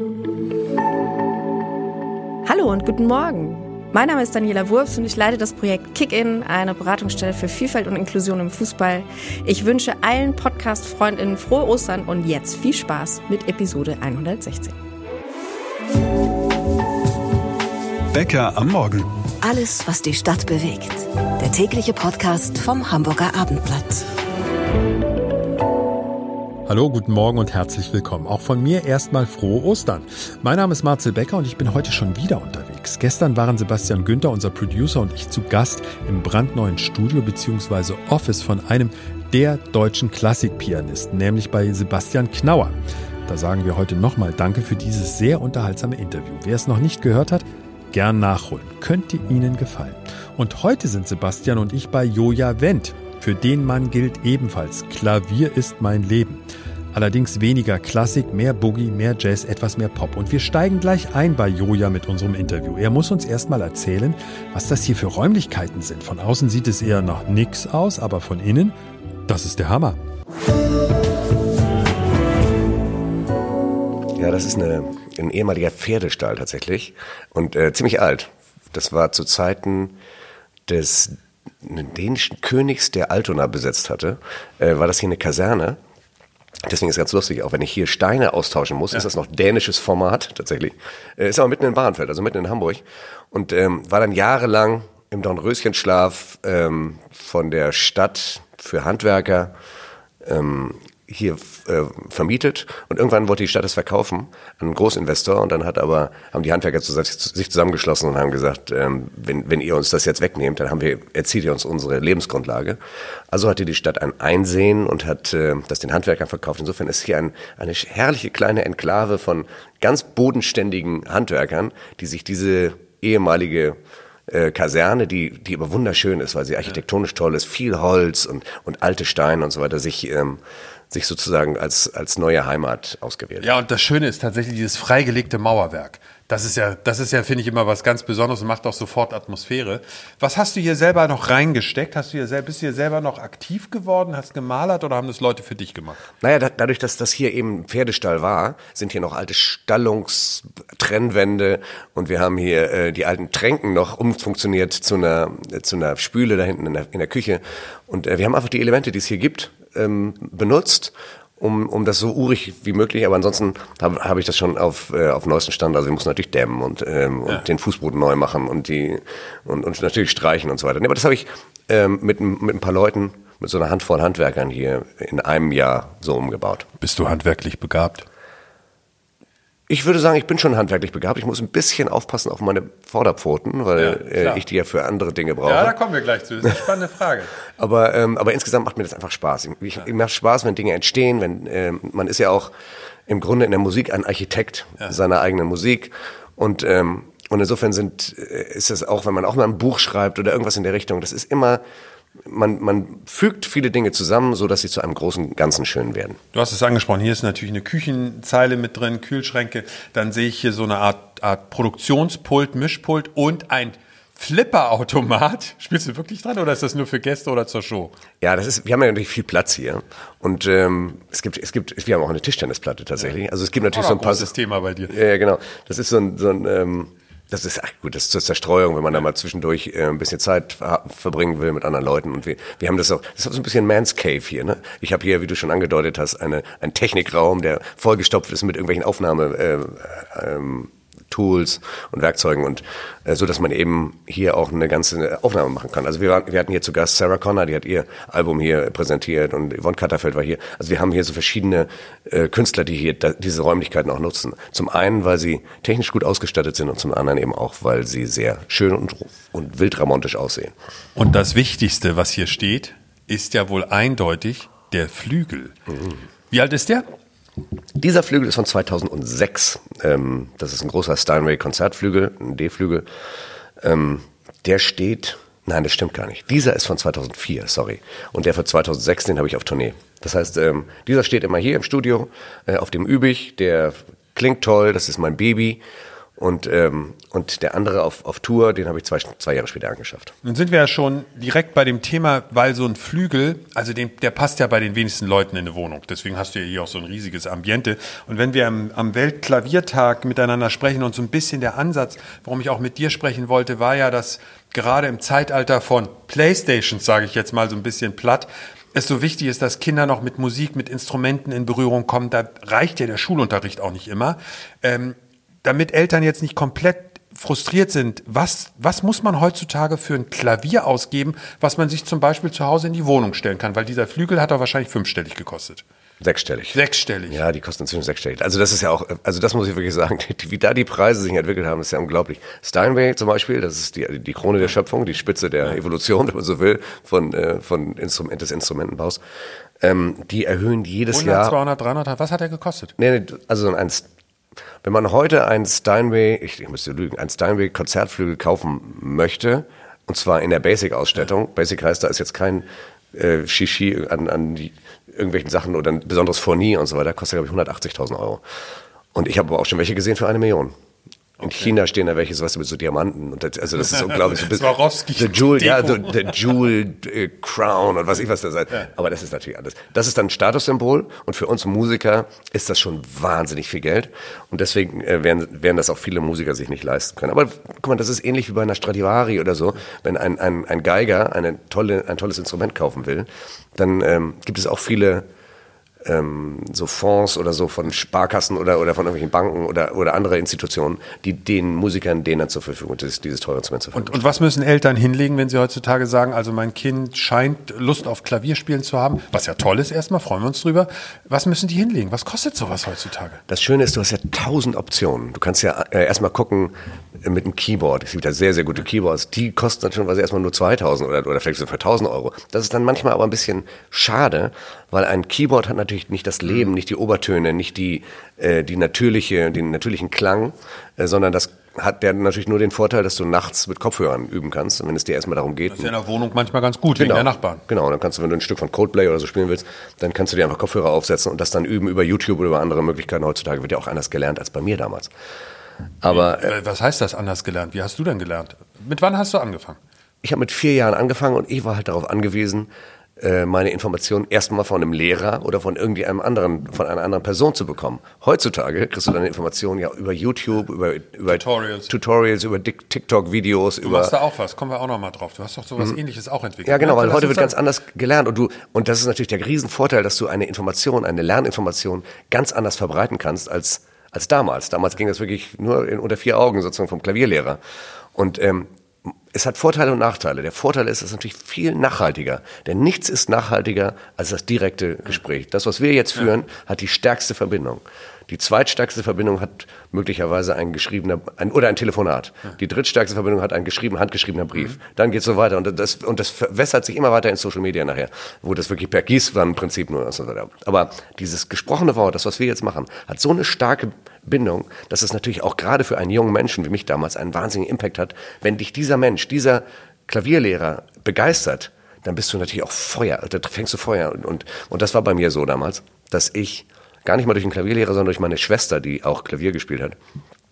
Hallo und guten Morgen. Mein Name ist Daniela Wurfs und ich leite das Projekt Kick-In, eine Beratungsstelle für Vielfalt und Inklusion im Fußball. Ich wünsche allen Podcast-FreundInnen frohe Ostern und jetzt viel Spaß mit Episode 116. Bäcker am Morgen. Alles, was die Stadt bewegt. Der tägliche Podcast vom Hamburger Abendblatt. Hallo, guten Morgen und herzlich willkommen. Auch von mir erstmal frohe Ostern. Mein Name ist Marcel Becker und ich bin heute schon wieder unterwegs. Gestern waren Sebastian Günther, unser Producer, und ich zu Gast im brandneuen Studio bzw. Office von einem der deutschen Klassikpianisten, nämlich bei Sebastian Knauer. Da sagen wir heute nochmal Danke für dieses sehr unterhaltsame Interview. Wer es noch nicht gehört hat, gern nachholen. Könnte Ihnen gefallen. Und heute sind Sebastian und ich bei Joja Wendt. Für den Mann gilt ebenfalls: Klavier ist mein Leben. Allerdings weniger Klassik, mehr Boogie, mehr Jazz, etwas mehr Pop. Und wir steigen gleich ein bei Joja mit unserem Interview. Er muss uns erstmal erzählen, was das hier für Räumlichkeiten sind. Von außen sieht es eher nach nix aus, aber von innen, das ist der Hammer. Ja, das ist ein ehemaliger Pferdestall tatsächlich und ziemlich alt. Das war zu Zeiten des dänischen Königs, der Altona besetzt hatte, war das hier eine Kaserne. Deswegen ist es ganz lustig, auch wenn ich hier Steine austauschen muss, ist das noch dänisches Format tatsächlich. Ist aber mitten in Bahrenfeld, also mitten in Hamburg. Und war dann jahrelang im Dornröschenschlaf von der Stadt für Handwerker hier vermietet. Und irgendwann wollte die Stadt es verkaufen an einen Großinvestor. Und dann haben die Handwerker sich zusammengeschlossen und haben gesagt, wenn ihr uns das jetzt wegnehmt, dann erzieht ihr uns unsere Lebensgrundlage. Also hatte die Stadt ein Einsehen und hat das den Handwerkern verkauft. Insofern ist hier eine herrliche kleine Enklave von ganz bodenständigen Handwerkern, die sich diese ehemalige Kaserne, die aber wunderschön ist, weil sie architektonisch toll ist, viel Holz und alte Steine und so weiter, sich sozusagen als neue Heimat ausgewählt. Ja, und das Schöne ist tatsächlich dieses freigelegte Mauerwerk. Das ist ja, finde ich, immer was ganz Besonderes und macht auch sofort Atmosphäre. Was hast du hier selber noch reingesteckt? Bist du hier selber noch aktiv geworden, hast gemalert oder haben das Leute für dich gemacht? Naja, dadurch, dass das hier eben Pferdestall war, sind hier noch alte Stallungstrennwände und wir haben hier die alten Tränken noch umfunktioniert zu einer Spüle da hinten in der Küche. Und wir haben einfach die Elemente, die es hier gibt, benutzt, um das so urig wie möglich, aber ansonsten habe ich das schon auf neuesten Stand. Also wir mussten natürlich dämmen und den Fußboden neu machen und natürlich streichen und so weiter. Nee, aber das habe ich mit ein paar Leuten, mit so einer Handvoll Handwerkern hier in einem Jahr so umgebaut. Bist du handwerklich begabt? Ich würde sagen, ich bin schon handwerklich begabt. Ich muss ein bisschen aufpassen auf meine Vorderpfoten, weil ich die ja für andere Dinge brauche. Ja, da kommen wir gleich zu. Das ist eine spannende Frage. Aber insgesamt macht mir das einfach Spaß. Mir macht Spaß, wenn Dinge entstehen. Man ist ja auch im Grunde in der Musik ein Architekt seiner eigenen Musik. Und insofern ist es auch, wenn man auch mal ein Buch schreibt oder irgendwas in der Richtung, das ist immer... Man fügt viele Dinge zusammen, so dass sie zu einem großen Ganzen schön werden. Du hast es angesprochen, hier ist natürlich eine Küchenzeile mit drin, Kühlschränke. Dann sehe ich hier so eine Art Produktionspult, Mischpult und ein Flipperautomat. Spielst du wirklich dran oder ist das nur für Gäste oder zur Show? Ja, wir haben ja natürlich viel Platz hier und wir haben auch eine Tischtennisplatte tatsächlich. Also es gibt natürlich so ein paar... großes Thema bei dir. Ja, genau. Das ist das ist das ist zur Zerstreuung, wenn man da mal zwischendurch ein bisschen Zeit verbringen will mit anderen Leuten. Und wir haben das ist so ein bisschen Man's Cave hier, ne? Ich habe hier, wie du schon angedeutet hast, einen Technikraum, der vollgestopft ist mit irgendwelchen Tools und Werkzeugen und so, dass man eben hier auch eine ganze Aufnahme machen kann. Also wir hatten hier zu Gast Sarah Connor, die hat ihr Album hier präsentiert und Yvonne Katterfeld war hier. Also wir haben hier so verschiedene Künstler, die hier diese Räumlichkeiten auch nutzen. Zum einen, weil sie technisch gut ausgestattet sind und zum anderen eben auch, weil sie sehr schön und wildromantisch aussehen. Und das Wichtigste, was hier steht, ist ja wohl eindeutig der Flügel. Wie alt ist der? Dieser Flügel ist von 2006. Das ist ein großer Steinway-Konzertflügel, ein D-Flügel. Der steht... Nein, das stimmt gar nicht. Dieser ist von 2004, sorry. Und der von 2006, den habe ich auf Tournee. Das heißt, dieser steht immer hier im Studio, auf dem Übig. Der klingt toll, das ist mein Baby. Und der andere auf Tour, den habe ich zwei Jahre später angeschafft. Nun sind wir ja schon direkt bei dem Thema, weil so ein Flügel, also der passt ja bei den wenigsten Leuten in eine Wohnung. Deswegen hast du ja hier auch so ein riesiges Ambiente. Und wenn wir am Weltklaviertag miteinander sprechen und so ein bisschen der Ansatz, warum ich auch mit dir sprechen wollte, war ja, dass gerade im Zeitalter von Playstations, sage ich jetzt mal so ein bisschen platt, es so wichtig ist, dass Kinder noch mit Musik, mit Instrumenten in Berührung kommen. Da reicht ja der Schulunterricht auch nicht immer. Damit Eltern jetzt nicht komplett frustriert sind, was muss man heutzutage für ein Klavier ausgeben, was man sich zum Beispiel zu Hause in die Wohnung stellen kann? Weil dieser Flügel hat doch wahrscheinlich 5-stellig gekostet. Sechsstellig. Ja, die kosten inzwischen 6-stellig. Also das ist ja auch, also das muss ich wirklich sagen, wie da die Preise sich entwickelt haben, ist ja unglaublich. Steinway zum Beispiel, das ist die Krone der Schöpfung, die Spitze der Evolution, wenn man so will, des Instrumentenbaus. Die erhöhen jedes 100, Jahr. 200, 300, was hat er gekostet? Nee, also wenn man heute einen Steinway, ich müsste lügen, einen Steinway Konzertflügel kaufen möchte, und zwar in der Basic-Ausstattung, Basic heißt, da ist jetzt kein Shishi an irgendwelchen Sachen oder ein besonderes Fournie und so weiter, kostet, glaube ich, 180.000 Euro. Und ich habe aber auch schon welche gesehen für 1 Million. In China stehen da welche, sowas mit so Diamanten. Und das ist unglaublich. Swarovski. The Jewel Crown und was ich was da sei. Ja. Aber das ist natürlich alles. Das ist dann ein Statussymbol. Und für uns Musiker ist das schon wahnsinnig viel Geld. Und deswegen werden das auch viele Musiker sich nicht leisten können. Aber guck mal, das ist ähnlich wie bei einer Stradivari oder so. Wenn ein Geiger ein tolles Instrument kaufen will, dann gibt es auch viele so Fonds oder so von Sparkassen oder von irgendwelchen Banken oder andere Institutionen, die den Musikern denen zur Verfügung dieses teure Instrument zur Verfügung stellen. Und was müssen Eltern hinlegen, wenn sie heutzutage sagen, also mein Kind scheint Lust auf Klavierspielen zu haben, was ja toll ist erstmal, freuen wir uns drüber. Was müssen die hinlegen? Was kostet sowas heutzutage? Das Schöne ist, du hast ja 1000 Optionen. Du kannst ja erstmal gucken mit einem Keyboard. Es gibt ja sehr, sehr gute Keyboards. Die kosten dann schon erstmal nur 2.000 oder vielleicht sogar 1.000 Euro. Das ist dann manchmal aber ein bisschen schade, weil ein Keyboard hat natürlich nicht das Leben, nicht die Obertöne, nicht den natürlichen Klang, sondern das hat der natürlich nur den Vorteil, dass du nachts mit Kopfhörern üben kannst. Und wenn es dir erstmal darum geht. Das ist ja in der Wohnung manchmal ganz gut, wegen der Nachbarn. Genau, dann kannst du, wenn du ein Stück von Coldplay oder so spielen willst, dann kannst du dir einfach Kopfhörer aufsetzen und das dann üben über YouTube oder über andere Möglichkeiten. Heutzutage wird ja auch anders gelernt als bei mir damals. Aber was heißt das anders gelernt? Wie hast du denn gelernt? Mit wann hast du angefangen? Ich habe mit 4 Jahren angefangen und ich war halt darauf angewiesen, meine Informationen erstmal von einem Lehrer oder von einer anderen Person zu bekommen. Heutzutage kriegst du deine Informationen ja über YouTube, über Tutorials, über TikTok-Videos. Du machst da auch was, kommen wir auch noch mal drauf. Du hast doch sowas Ähnliches auch entwickelt. Ja, genau, weil heute wird ganz anders gelernt und das ist natürlich der Riesenvorteil, dass du eine Lerninformation ganz anders verbreiten kannst als damals. Damals ging das wirklich nur unter 4 Augen sozusagen vom Klavierlehrer. Und es hat Vorteile und Nachteile. Der Vorteil ist, es ist natürlich viel nachhaltiger. Denn nichts ist nachhaltiger als das direkte Gespräch. Das, was wir jetzt führen, hat die stärkste Verbindung. Die zweitstärkste Verbindung hat möglicherweise ein Telefonat. Die drittstärkste Verbindung hat ein handgeschriebener Brief. Dann geht's so weiter. Und das verwässert sich immer weiter in Social Media nachher, wo das wirklich per Gießwannenprinzip nur ist. Aber dieses gesprochene Wort, das, was wir jetzt machen, hat so eine starke Bindung, dass es natürlich auch gerade für einen jungen Menschen wie mich damals einen wahnsinnigen Impact hat. Wenn dich dieser Klavierlehrer begeistert, dann bist du natürlich auch Feuer, da fängst du Feuer. Und das war bei mir so damals, dass ich gar nicht mal durch den Klavierlehrer, sondern durch meine Schwester, die auch Klavier gespielt hat,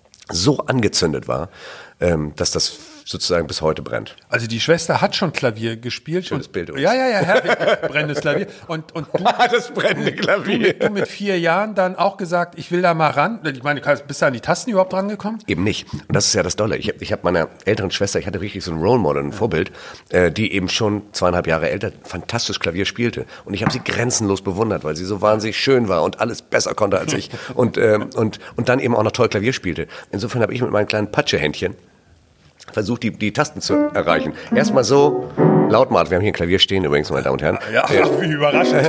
so angezündet war, dass das sozusagen bis heute brennt. Also die Schwester hat schon Klavier gespielt. Schönes Bild. Ja, herrlich, brennendes Klavier. Und du, das brennende Klavier. Du mit 4 Jahren dann auch gesagt, ich will da mal ran. Ich meine, bist du an die Tasten überhaupt rangekommen? Eben nicht. Und das ist ja das Dolle. Ich hab meiner älteren Schwester, ich hatte wirklich so ein Role Model, ein Vorbild, die eben schon 2,5 Jahre älter fantastisch Klavier spielte. Und ich habe sie grenzenlos bewundert, weil sie so wahnsinnig schön war und alles besser konnte als ich. Und dann eben auch noch toll Klavier spielte. Insofern habe ich mit meinen kleinen Patschehändchen versucht, die Tasten zu erreichen. Erstmal so laut mal. Wir haben hier ein Klavier stehen übrigens, meine Damen und Herren. Ja, wie überraschend.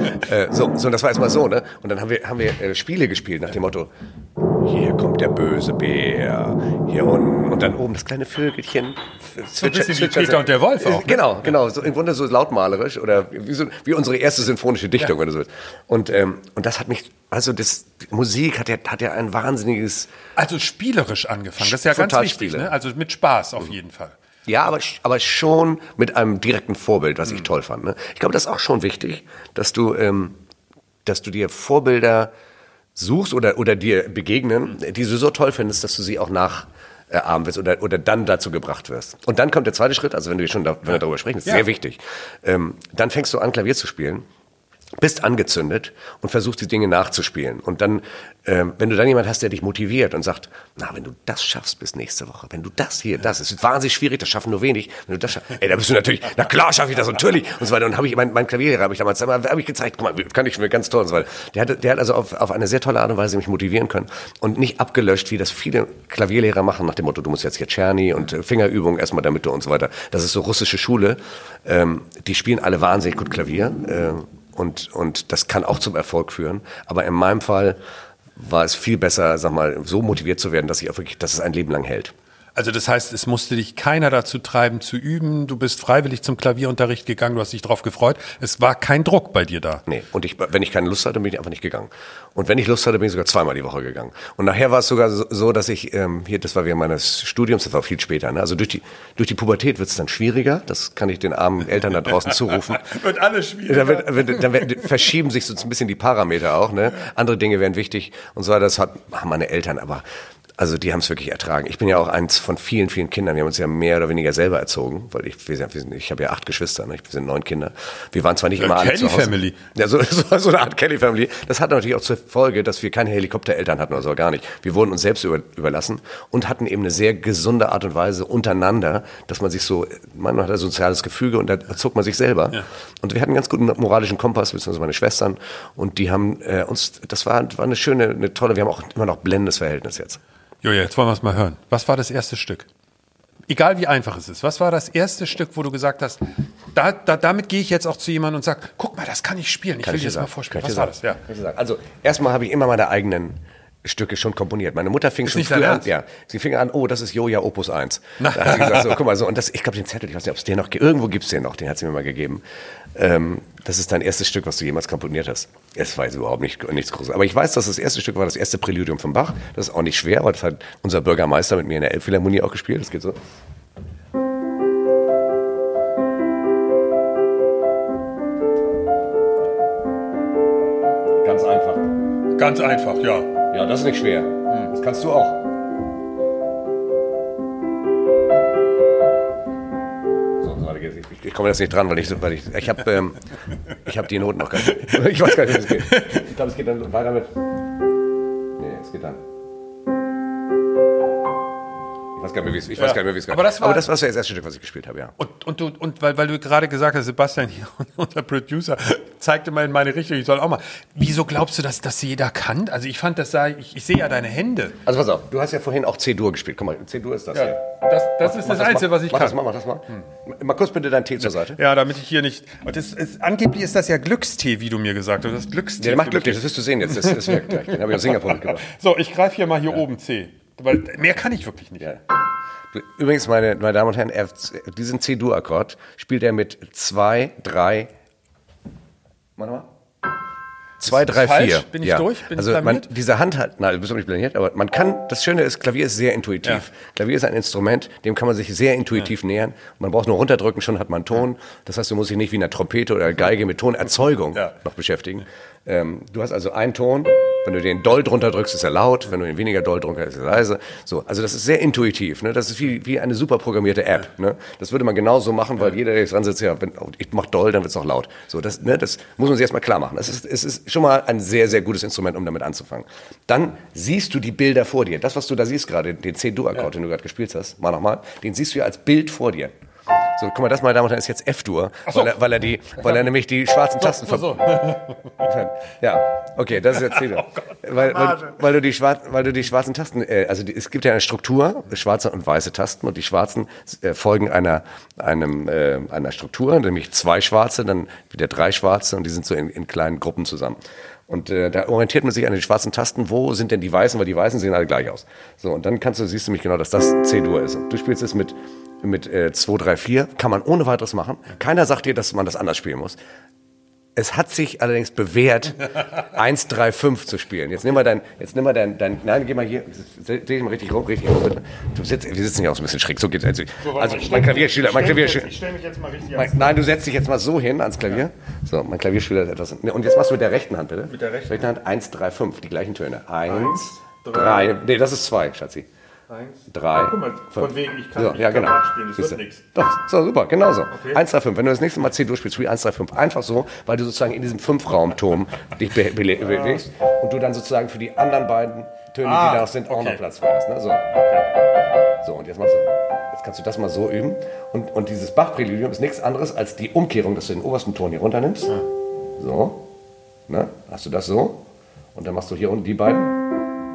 So, das war erstmal so, ne? Und dann haben wir Spiele gespielt nach dem Motto: Hier kommt der böse Bär, hier unten und dann oben das kleine Vögelchen. So ein bisschen wie Peter und der Wolf auch. Ne? Genau. So im Grunde so lautmalerisch oder wie unsere erste sinfonische Dichtung oder so. Und das hat mich, Musik hat ja ein wahnsinniges. Also spielerisch angefangen. Das ist ja ganz wichtig, ne? Also mit Spaß auf jeden Fall. Ja, aber schon mit einem direkten Vorbild, was ich toll fand. Ne? Ich glaube, das ist auch schon wichtig, dass du dir Vorbilder suchst oder dir begegnen, die du so toll findest, dass du sie auch nachahmen willst oder dann dazu gebracht wirst. Und dann kommt der zweite Schritt, also wenn wir darüber sprechen, das ist sehr wichtig. Dann fängst du an, Klavier zu spielen, bist angezündet und versuchst die Dinge nachzuspielen. Und dann, wenn du dann jemand hast, der dich motiviert und sagt, na, wenn du das schaffst bis nächste Woche, wenn du das ist wahnsinnig schwierig, das schaffen nur wenig, wenn du das schaffst, da bist du natürlich, na klar schaffe ich das natürlich und so weiter. Und habe ich mein Klavierlehrer habe ich damals gezeigt, guck mal, kann ich mir ganz toll und so weiter. Der hat also auf eine sehr tolle Art und Weise mich motivieren können und nicht abgelöscht, wie das viele Klavierlehrer machen, nach dem Motto, du musst jetzt hier Czerny und Fingerübungen erstmal damit du und so weiter. Das ist so russische Schule. Die spielen alle wahnsinnig gut Klavier. Und das kann auch zum Erfolg führen. Aber in meinem Fall war es viel besser, sag mal, so motiviert zu werden, dass es ein Leben lang hält. Also das heißt, es musste dich keiner dazu treiben zu üben. Du bist freiwillig zum Klavierunterricht gegangen, du hast dich drauf gefreut. Es war kein Druck bei dir da. Nee, und wenn ich keine Lust hatte, bin ich einfach nicht gegangen. Und wenn ich Lust hatte, bin ich sogar 2-mal die Woche gegangen. Und nachher war es sogar so, dass ich, das war während meines Studiums, das war viel später, ne? Also durch die Pubertät wird es dann schwieriger. Das kann ich den armen Eltern da draußen zurufen. Wird alles schwieriger. Dann verschieben sich so ein bisschen die Parameter auch, ne? Andere Dinge werden wichtig. Und so, haben meine Eltern aber... Also die haben es wirklich ertragen. Ich bin ja auch eins von vielen, vielen Kindern. Wir haben uns ja mehr oder weniger selber erzogen, weil ich habe ja 8 Geschwister, ne? Wir sind 9 Kinder. Wir waren zwar nicht immer alle zu Hause. Kelly Family. Ja, so eine Art Kelly Family. Das hatte natürlich auch zur Folge, dass wir keine Helikoptereltern hatten oder so, gar nicht. Wir wurden uns selbst überlassen und hatten eben eine sehr gesunde Art und Weise untereinander, dass man sich so, man hat ein soziales Gefüge und da erzog man sich selber. Ja. Und wir hatten einen ganz guten moralischen Kompass, beziehungsweise meine Schwestern. Und die haben das war eine schöne, eine tolle, wir haben auch immer noch blendendes Verhältnis jetzt. Joja, jetzt wollen wir es mal hören. Was war das erste Stück? Egal wie einfach es ist. Was war das erste Stück, wo du gesagt hast, damit gehe ich jetzt auch zu jemandem und sage, guck mal, das kann ich spielen. Ich will dir das mal vorspielen. Was war das? Ja. Also erstmal habe ich immer meine eigenen Stücke schon komponiert. Meine Mutter fing schon früh an. Ja, sie fing an, das ist Joja Opus 1. Da hat sie gesagt, so, guck mal, so, und ich glaube den Zettel, ich weiß nicht, ob es den noch gibt, irgendwo gibt es den noch, den hat sie mir mal gegeben. Das ist dein erstes Stück, was du jemals komponiert hast. Es war jetzt überhaupt nichts Großes. Aber ich weiß, dass das erste Stück war das erste Präludium von Bach. Das ist auch nicht schwer, weil das hat unser Bürgermeister mit mir in der Elbphilharmonie auch gespielt. Das geht so. Ganz einfach. Ganz einfach, ja. Ja, das ist nicht schwer. Das kannst du auch. Ich komme jetzt nicht dran, weil ich habe die Noten noch gar nicht. Ich weiß gar nicht, wie es geht. Ich glaube, es geht dann weiter mit. Nee, es geht dann. Ich weiß gar nicht mehr, wie es geht. Aber das war das erste Stück, was ich gespielt habe, ja. Und weil du gerade gesagt hast, Sebastian hier, unser Producer, zeigte mal in meine Richtung, ich soll auch mal. Wieso glaubst du, dass das jeder kann? Also ich fand, ich sehe ja deine Hände. Also pass auf, du hast ja vorhin auch C-Dur gespielt. Guck mal, C-Dur ist das hier. Das ist das Einzige, was ich kann. Mach das mal. Mal kurz bitte deinen Tee zur Seite. Ja, damit ich hier nicht... Angeblich ist das ja Glückstee, wie du mir gesagt hast. Das Glückstee. Der macht Glückstee, das wirst du sehen jetzt. Das wirkt gleich. Den habe ich aus Singapur mitgebracht. So, ich greife hier mal oben C. Weil mehr kann ich wirklich nicht. Ja. Übrigens, meine Damen und Herren, diesen C-Dur-Akkord spielt er mit 2, 3... Warte mal. 2, 3, 4. Bin ich durch? Bin ich blamiert? Diese Hand hat, nein, du bist doch nicht blamiert, aber man kann, das Schöne ist, Klavier ist sehr intuitiv. Ja. Klavier ist ein Instrument, dem kann man sich sehr intuitiv nähern. Man braucht nur runterdrücken, schon hat man einen Ton. Das heißt, du musst dich nicht wie eine Trompete oder Geige mit Tonerzeugung noch beschäftigen. Du hast also einen Ton. Wenn du den doll drunter drückst, ist er laut. Wenn du ihn weniger doll drunter ist er leise. So, also das ist sehr intuitiv. Ne? Das ist wie eine super programmierte App. Ne? Das würde man genauso machen, weil jeder, der jetzt dran sitzt, wenn ich mach doll, dann wird es auch laut. So, das muss man sich erstmal klar machen. Es ist schon mal ein sehr, sehr gutes Instrument, um damit anzufangen. Dann siehst du die Bilder vor dir. Das, was du da siehst gerade, den C-Dur-Akkord, den du gerade gespielt hast, mal nochmal, den siehst du ja als Bild vor dir. So, guck mal, das, meine Damen und Herren, ist jetzt F-Dur, weil er nämlich die schwarzen Tasten Ja, okay, das ist jetzt C-Dur. Weil du die schwarzen Tasten, es gibt ja eine Struktur, schwarze und weiße Tasten, und die schwarzen folgen einer Struktur, nämlich 2 schwarze, dann wieder 3 schwarze, und die sind so in kleinen Gruppen zusammen. Und da orientiert man sich an den schwarzen Tasten, wo sind denn die weißen, weil die weißen sehen alle gleich aus. So, und dann siehst du mich genau, dass das C-Dur ist. Und du spielst es mit 2, 3, 4, kann man ohne weiteres machen. Keiner sagt dir, dass man das anders spielen muss. Es hat sich allerdings bewährt, 1-3-5 zu spielen. Jetzt nimm mal dein, nein, geh mal hier, dreh dich mal richtig rum, bitte. Wir sitzen hier auch so ein bisschen schräg, so geht's. Also mein Klavierschüler. Ich stell mich jetzt mal richtig an. Nein, du setzt dich jetzt mal so hin ans Klavier. So, mein Klavierschüler hat etwas. Und jetzt machst du mit der rechten Hand, bitte. Mit der rechten Hand 1-3-5, die gleichen Töne. 1, 3, nee, das ist 2, Schatzi. 1, 3, guck mal, von wegen, ich kann so, nicht genau. spielen, das wird nichts. Doch, so, super, genau so. Okay. 1, 3, 5. Wenn du das nächste Mal C durchspielst, spiel 1, 3, 5. Einfach so, weil du sozusagen in diesem 5-Raum-Turm dich bewegst und du dann sozusagen für die anderen beiden Töne, die da sind, auch noch Platz frei hast. Ne? So. So, und jetzt kannst du das mal so üben. Und dieses Bach-Präludium ist nichts anderes als die Umkehrung, dass du den obersten Ton hier runternimmst. Ja. So. Ne? Hast du das so? Und dann machst du hier unten die beiden.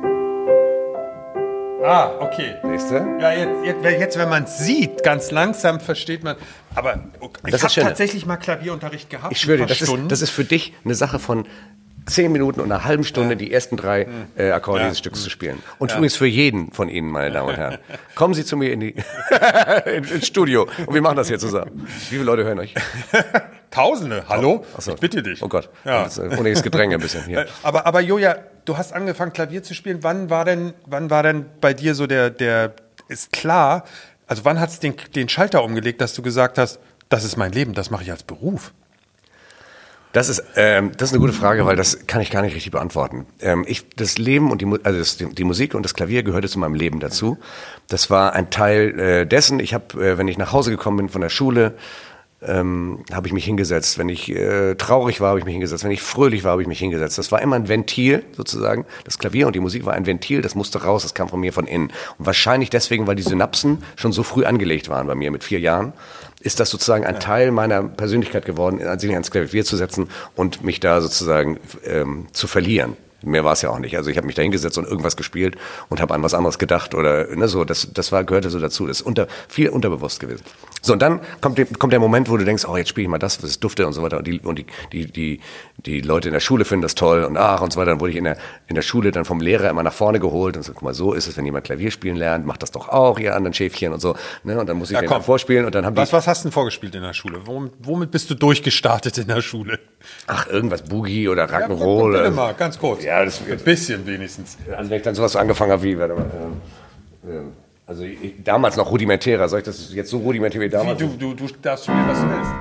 Ah, okay. Siehst du? Ja, jetzt wenn man es sieht, ganz langsam versteht man. Aber ich habe tatsächlich mal Klavierunterricht gehabt. Ich schwöre dir, das ist für dich eine Sache von 10 Minuten und einer halben Stunde die ersten 3 Akkorde dieses Stücks zu spielen. Und übrigens für jeden von Ihnen, meine Damen und Herren. Kommen Sie zu mir ins Studio und wir machen das hier zusammen. Wie viele Leute hören euch? Tausende, hallo? So. Ich bitte dich. Oh Gott, ja. Das ist ohne das Gedränge ein bisschen hier. Aber Joja, du hast angefangen Klavier zu spielen. Wann war denn bei dir so der ist klar, also wann hat es den Schalter umgelegt, dass du gesagt hast, das ist mein Leben, das mache ich als Beruf? Das ist eine gute Frage, weil das kann ich gar nicht richtig beantworten. Das Leben und die Musik und das Klavier gehörte zu meinem Leben dazu. Das war ein Teil dessen. Ich habe, wenn ich nach Hause gekommen bin von der Schule, habe ich mich hingesetzt. Wenn ich traurig war, habe ich mich hingesetzt. Wenn ich fröhlich war, habe ich mich hingesetzt. Das war immer ein Ventil sozusagen. Das Klavier und die Musik war ein Ventil, das musste raus, das kam von mir von innen. Und wahrscheinlich deswegen, weil die Synapsen schon so früh angelegt waren bei mir mit 4 Jahren, ist das sozusagen ein Teil meiner Persönlichkeit geworden, sich ans Klavier zu setzen und mich da sozusagen zu verlieren. Mehr war es ja auch nicht. Also ich habe mich da hingesetzt und irgendwas gespielt und habe an was anderes gedacht oder ne, so. Das gehörte so dazu. Das ist viel unterbewusst gewesen. So, und dann kommt der Moment, wo du denkst, oh, jetzt spiele ich mal das dufte und so weiter. Und die Leute in der Schule finden das toll und und so weiter. Dann wurde ich in der Schule dann vom Lehrer immer nach vorne geholt und so, guck mal, so ist es, wenn jemand Klavier spielen lernt, macht das doch auch, ihr anderen Schäfchen und so. Ne? Und dann muss ich den dann vorspielen und dann haben was hast du denn vorgespielt in der Schule? Womit bist du durchgestartet in der Schule? Ach, irgendwas Boogie oder Rock'n'Roll. Ja, bitte mal, ganz kurz. Ja, das ein bisschen wenigstens. Also wenn ich dann sowas angefangen habe also damals noch rudimentärer, soll ich das jetzt so rudimentär wie damals? Du darfst spielen, was du willst.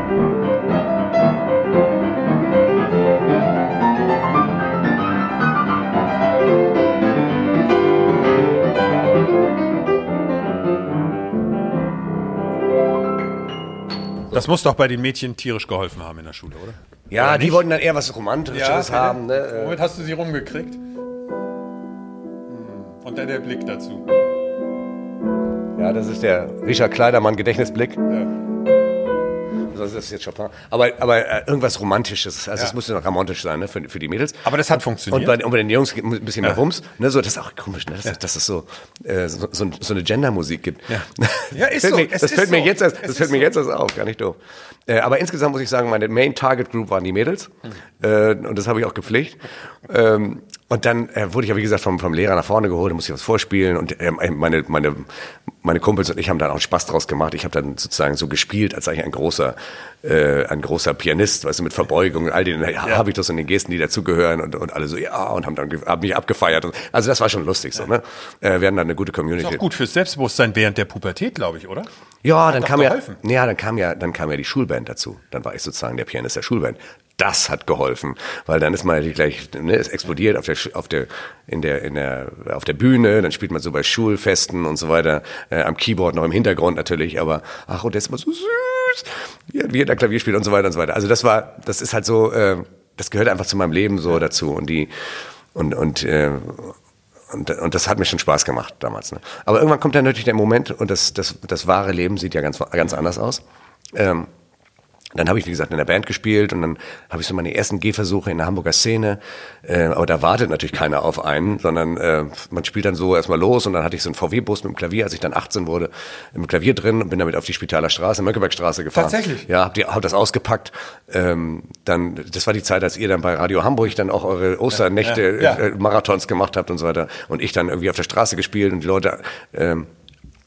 Das muss doch bei den Mädchen tierisch geholfen haben in der Schule, oder? Ja, die wollten dann eher was Romantisches haben. Ne? Womit hast du sie rumgekriegt? Und dann der Blick dazu. Ja, das ist der Richard Kleidermann Gedächtnisblick. Ja. Das ist jetzt Chopin. Aber irgendwas Romantisches. Also es musste noch romantisch sein, ne, für die Mädels. Aber das hat funktioniert. Und bei den Jungs ein bisschen mehr Wumms. Ne, so, das ist auch komisch, ne, dass es so eine Gendermusik gibt. Ja, ist so. Das fällt mir jetzt erst auf, gar nicht doof. Aber insgesamt muss ich sagen, meine Main Target Group waren die Mädels. Und das habe ich auch gepflegt. Und dann wurde ich ja, wie gesagt, vom Lehrer nach vorne geholt, da musste ich was vorspielen und meine Kumpels und ich haben dann auch Spaß draus gemacht. Ich habe dann sozusagen so gespielt, als eigentlich ein großer Pianist, weißt du, mit Verbeugung und all den Habitus und den Gesten, die dazugehören und alle so, und haben mich abgefeiert. Also das war schon lustig so, ne? Wir hatten dann eine gute Community. Das ist auch gut fürs Selbstbewusstsein während der Pubertät, glaube ich, oder? Ja, dann kam ja die Schulband dazu. Dann war ich sozusagen der Pianist der Schulband. Das hat geholfen, weil dann ist man natürlich gleich, ne, es explodiert auf der Bühne, dann spielt man so bei Schulfesten und so weiter, am Keyboard noch im Hintergrund natürlich, aber und der ist immer so süß, wie er da Klavier spielt und so weiter und so weiter. Also das ist halt so, das gehört einfach zu meinem Leben so dazu und das hat mir schon Spaß gemacht damals. Ne? Aber irgendwann kommt dann natürlich der Moment und das wahre Leben sieht ja ganz anders aus. Dann habe ich, wie gesagt, in der Band gespielt und dann habe ich so meine ersten Gehversuche in der Hamburger Szene. Aber da wartet natürlich keiner auf einen, sondern man spielt dann so erstmal los und dann hatte ich so einen VW-Bus mit dem Klavier, als ich dann 18 wurde, mit dem Klavier drin und bin damit auf die Spitaler Straße, Mönckebergstraße gefahren. Tatsächlich? Ja, hab das ausgepackt. Das war die Zeit, als ihr dann bei Radio Hamburg dann auch eure Osternächte, Marathons gemacht habt und so weiter. Und ich dann irgendwie auf der Straße gespielt und die Leute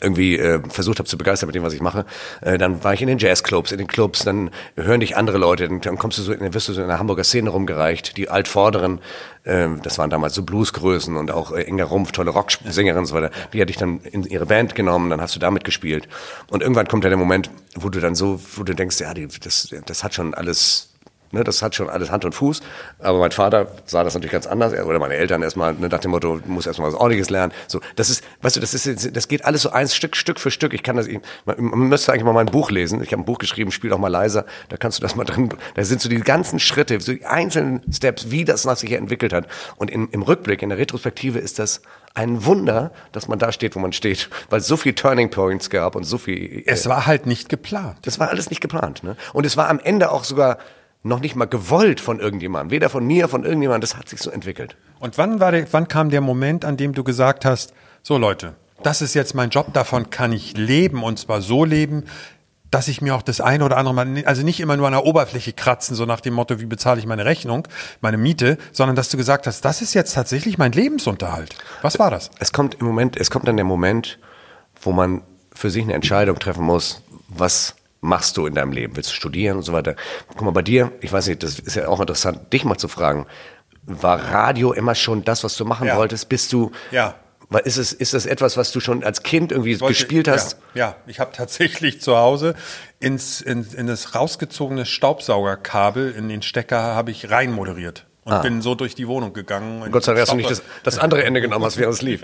irgendwie versucht habe zu begeistern mit dem, was ich mache. Dann war ich in den Jazzclubs, in den Clubs, dann hören dich andere Leute, dann wirst du so in der Hamburger Szene rumgereicht, die Altvorderen, das waren damals so Bluesgrößen und auch Inga Rumpf, tolle Rocksängerin und so weiter, die hat dich dann in ihre Band genommen, dann hast du da mitgespielt. Und irgendwann kommt dann der Moment, wo du denkst, ja, das hat schon alles... Ne, das hat schon alles Hand und Fuß, aber mein Vater sah das natürlich ganz anders, oder meine Eltern erstmal, nach dem Motto, du musst erstmal was Ordentliches lernen. So, das ist, weißt du, das geht alles so Stück für Stück. Man müsste eigentlich mal mein Buch lesen. Ich habe ein Buch geschrieben, Spiel doch mal leiser. Da kannst du das mal drin, da sind so die ganzen Schritte, so die einzelnen Steps, wie das nach sich entwickelt hat. Und im Rückblick, in der Retrospektive ist das ein Wunder, dass man da steht, wo man steht, weil es so viel Turning Points gab und so viel. Es war halt nicht geplant. Das war alles nicht geplant, ne? Und es war am Ende auch sogar noch nicht mal gewollt von irgendjemandem, weder von mir, von irgendjemandem, das hat sich so entwickelt. Und wann kam der Moment, an dem du gesagt hast, so Leute, das ist jetzt mein Job, davon kann ich leben und zwar so leben, dass ich mir auch das eine oder andere mal, also nicht immer nur an der Oberfläche kratzen, so nach dem Motto, wie bezahle ich meine Rechnung, meine Miete, sondern dass du gesagt hast, das ist jetzt tatsächlich mein Lebensunterhalt. Was war das? Es kommt dann der Moment, wo man für sich eine Entscheidung treffen muss, was machst du in deinem Leben? Willst du studieren und so weiter? Guck mal, bei dir, ich weiß nicht, das ist ja auch interessant, dich mal zu fragen, war Radio immer schon das, was du machen wolltest? Bist du, ist das etwas, was du schon als Kind irgendwie gespielt hast? Ja, ich habe tatsächlich zu Hause in das rausgezogene Staubsaugerkabel, in den Stecker habe ich rein moderiert. Und bin so durch die Wohnung gegangen. Gott sei Dank hast du nicht das andere Ende genommen, als während es lief.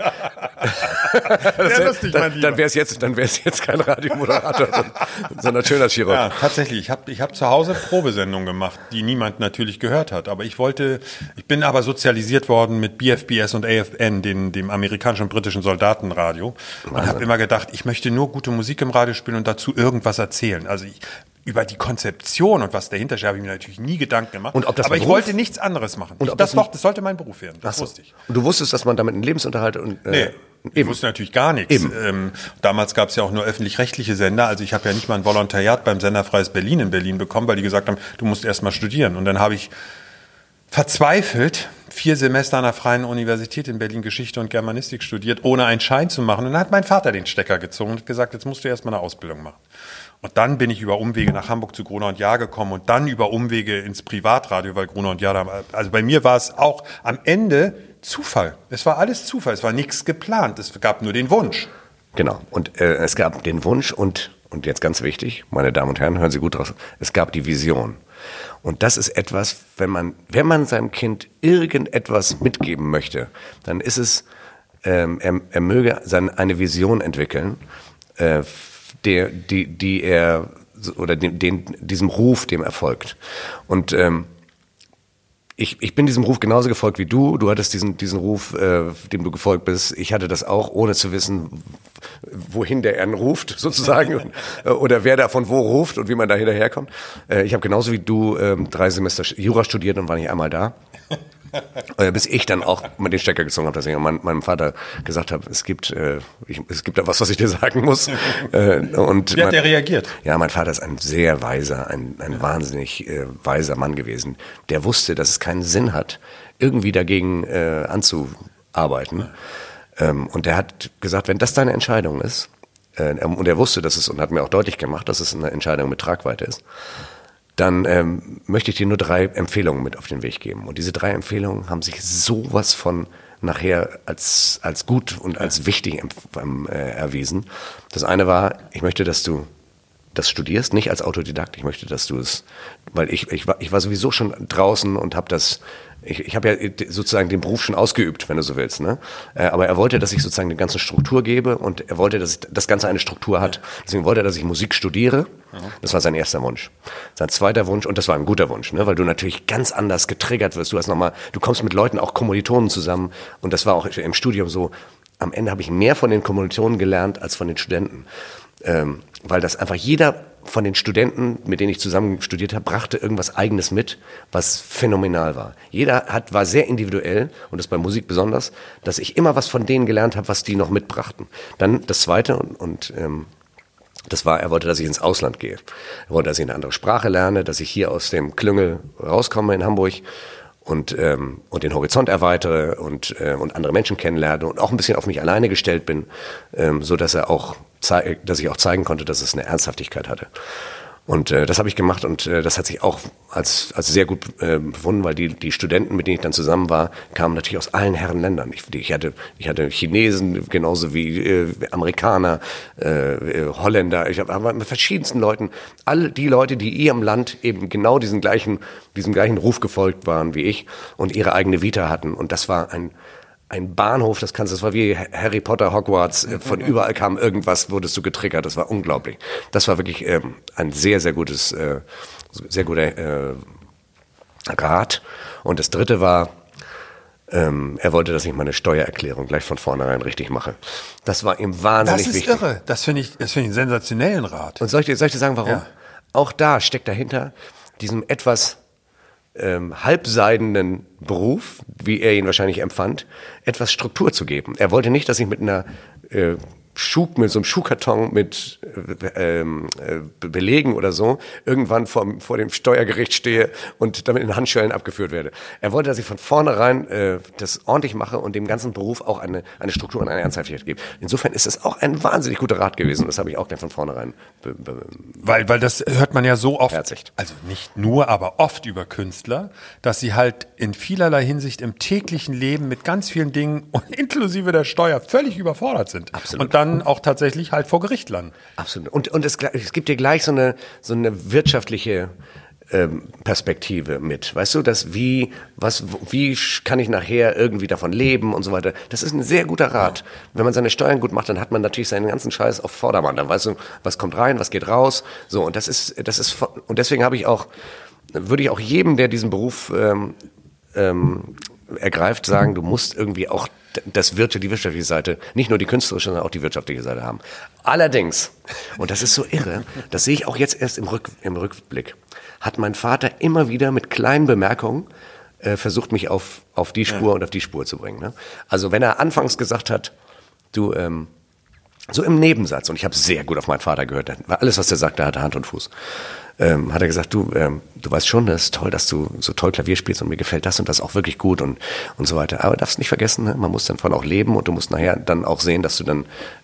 Sehr lustig, mein Lieber. Dann wäre es jetzt kein Radiomoderator, sondern schöner Chirurg. Ja, tatsächlich. Ich hab zu Hause Probesendungen gemacht, die niemand natürlich gehört hat. Aber ich bin aber sozialisiert worden mit BFBS und AFN, dem amerikanischen und britischen Soldatenradio. Und habe immer gedacht, ich möchte nur gute Musik im Radio spielen und dazu irgendwas erzählen. Also über die Konzeption und was dahinter steht, habe ich mir natürlich nie Gedanken gemacht. Aber ich wollte nichts anderes machen. Das sollte mein Beruf werden. Das wusste ich. Und du wusstest, dass man damit einen Lebensunterhalt und ich wusste natürlich gar nichts. Damals gab es ja auch nur öffentlich-rechtliche Sender. Also ich habe ja nicht mal ein Volontariat beim Sender Freies Berlin in Berlin bekommen, weil die gesagt haben, du musst erst mal studieren. Und dann habe ich verzweifelt 4 Semester an der Freien Universität in Berlin Geschichte und Germanistik studiert, ohne einen Schein zu machen. Und dann hat mein Vater den Stecker gezogen und gesagt, jetzt musst du erst mal eine Ausbildung machen. Und dann bin ich über Umwege nach Hamburg zu Gruner und Jahr gekommen und dann über Umwege ins Privatradio, weil Gruner und Jahr, also bei mir war es auch am Ende Zufall. Es war alles Zufall, es war nichts geplant, es gab nur den Wunsch. Genau, und es gab den Wunsch und jetzt ganz wichtig, meine Damen und Herren, hören Sie gut draus, es gab die Vision. Und das ist etwas, wenn man seinem Kind irgendetwas mitgeben möchte, dann ist es, er möge eine Vision entwickeln, diesem Ruf, dem er folgt. Und ich bin diesem Ruf genauso gefolgt wie du. Du hattest diesen Ruf, dem du gefolgt bist. Ich hatte das auch, ohne zu wissen, wohin der Ern ruft, sozusagen, oder wer da von wo ruft und wie man da hinterherkommt. Ich habe genauso wie du 3 Semester Jura studiert und war nicht einmal da. Bis ich dann auch mal den Stecker gezogen habe, dass ich meinem Vater gesagt habe, es gibt da was ich dir sagen muss. Und wie hat der reagiert? Ja, mein Vater ist ein sehr weiser, ein wahnsinnig weiser Mann gewesen. Der wusste, dass es keinen Sinn hat, irgendwie dagegen anzuarbeiten. Und der hat gesagt, wenn das deine Entscheidung ist, und er wusste, und hat mir auch deutlich gemacht, dass es eine Entscheidung mit Tragweite ist, dann möchte ich dir nur 3 Empfehlungen mit auf den Weg geben. Und diese 3 Empfehlungen haben sich sowas von nachher als gut und als wichtig erwiesen. Das eine war, ich möchte, dass du das studierst, nicht als Autodidakt. Ich möchte, dass du es, weil ich war sowieso schon draußen und habe ich habe ja sozusagen den Beruf schon ausgeübt, wenn du so willst, ne? Aber er wollte, dass ich sozusagen die ganze Struktur gebe und er wollte, dass das Ganze eine Struktur hat. Deswegen wollte er, dass ich Musik studiere. Das war sein erster Wunsch. Sein zweiter Wunsch, und das war ein guter Wunsch, ne? Weil du natürlich ganz anders getriggert wirst. Du kommst mit Leuten, auch Kommilitonen zusammen, und das war auch im Studium so. Am Ende habe ich mehr von den Kommilitonen gelernt als von den Studenten. Weil das einfach jeder von den Studenten, mit denen ich zusammen studiert habe, brachte irgendwas Eigenes mit, was phänomenal war. Jeder war sehr individuell, und das bei Musik besonders, dass ich immer was von denen gelernt habe, was die noch mitbrachten. Dann das Zweite, das war, er wollte, dass ich ins Ausland gehe. Er wollte, dass ich eine andere Sprache lerne, dass ich hier aus dem Klüngel rauskomme in Hamburg und den Horizont erweitere und andere Menschen kennenlerne und auch ein bisschen auf mich alleine gestellt bin, so dass er auch dass ich auch zeigen konnte, dass es eine Ernsthaftigkeit hatte. Und das habe ich gemacht und das hat sich auch als sehr gut befunden, weil die Studenten, mit denen ich dann zusammen war, kamen natürlich aus allen Herrenländern. Ich hatte Chinesen genauso wie Amerikaner, Holländer. Ich war mit verschiedensten Leuten, all die Leute, die ihrem Land eben genau diesem gleichen Ruf gefolgt waren wie ich und ihre eigene Vita hatten. Und das war ein Bahnhof, das war wie Harry Potter, Hogwarts, von überall kam irgendwas, wurdest du getriggert, das war unglaublich. Das war wirklich ein sehr, sehr guter Rat. Und das dritte war, er wollte, dass ich meine Steuererklärung gleich von vornherein richtig mache. Das war ihm wahnsinnig wichtig. Das ist irre, das finde ich einen sensationellen Rat. Und soll ich dir sagen, warum? Ja. Auch da steckt dahinter diesem etwas halbseidenen Beruf, wie er ihn wahrscheinlich empfand, etwas Struktur zu geben. Er wollte nicht, dass ich mit einer mit so einem Schuhkarton mit Belegen oder so irgendwann vor dem Steuergericht stehe und damit in Handschellen abgeführt werde. Er wollte, dass ich von vornherein das ordentlich mache und dem ganzen Beruf auch eine Struktur und eine Ernsthaftigkeit gebe. Insofern ist es auch ein wahnsinnig guter Rat gewesen. Das habe ich auch dann von vornherein Weil das hört man ja so oft, beherzigt. also nicht nur, aber oft über Künstler, dass sie halt in vielerlei Hinsicht im täglichen Leben mit ganz vielen Dingen und inklusive der Steuer völlig überfordert sind. Absolut. Und dann auch tatsächlich halt vor Gericht landen. Absolut. Und es gibt dir gleich so eine wirtschaftliche Perspektive mit. Weißt du, wie kann ich nachher irgendwie davon leben und so weiter. Das ist ein sehr guter Rat. Wenn man seine Steuern gut macht, dann hat man natürlich seinen ganzen Scheiß auf Vordermann. Dann weißt du, was kommt rein, was geht raus. So, und das ist, und deswegen würde ich auch jedem, der diesen Beruf ergreift, sagen, du musst irgendwie auch die wirtschaftliche Seite, nicht nur die künstlerische, sondern auch die wirtschaftliche Seite haben. Allerdings, und das ist so irre, das sehe ich auch jetzt erst im Rückblick, hat mein Vater immer wieder mit kleinen Bemerkungen versucht, mich auf die Spur und auf die Spur zu bringen. Ne? Also wenn er anfangs gesagt hat, du, so im Nebensatz, und ich habe sehr gut auf meinen Vater gehört, alles, was er sagte, hatte Hand und Fuß, hat er gesagt, du weißt schon, das ist toll, dass du so toll Klavier spielst und mir gefällt das und das auch wirklich gut und so weiter. Aber darfst nicht vergessen, ne? Man muss dann von auch leben und du musst nachher dann auch sehen, dass du dann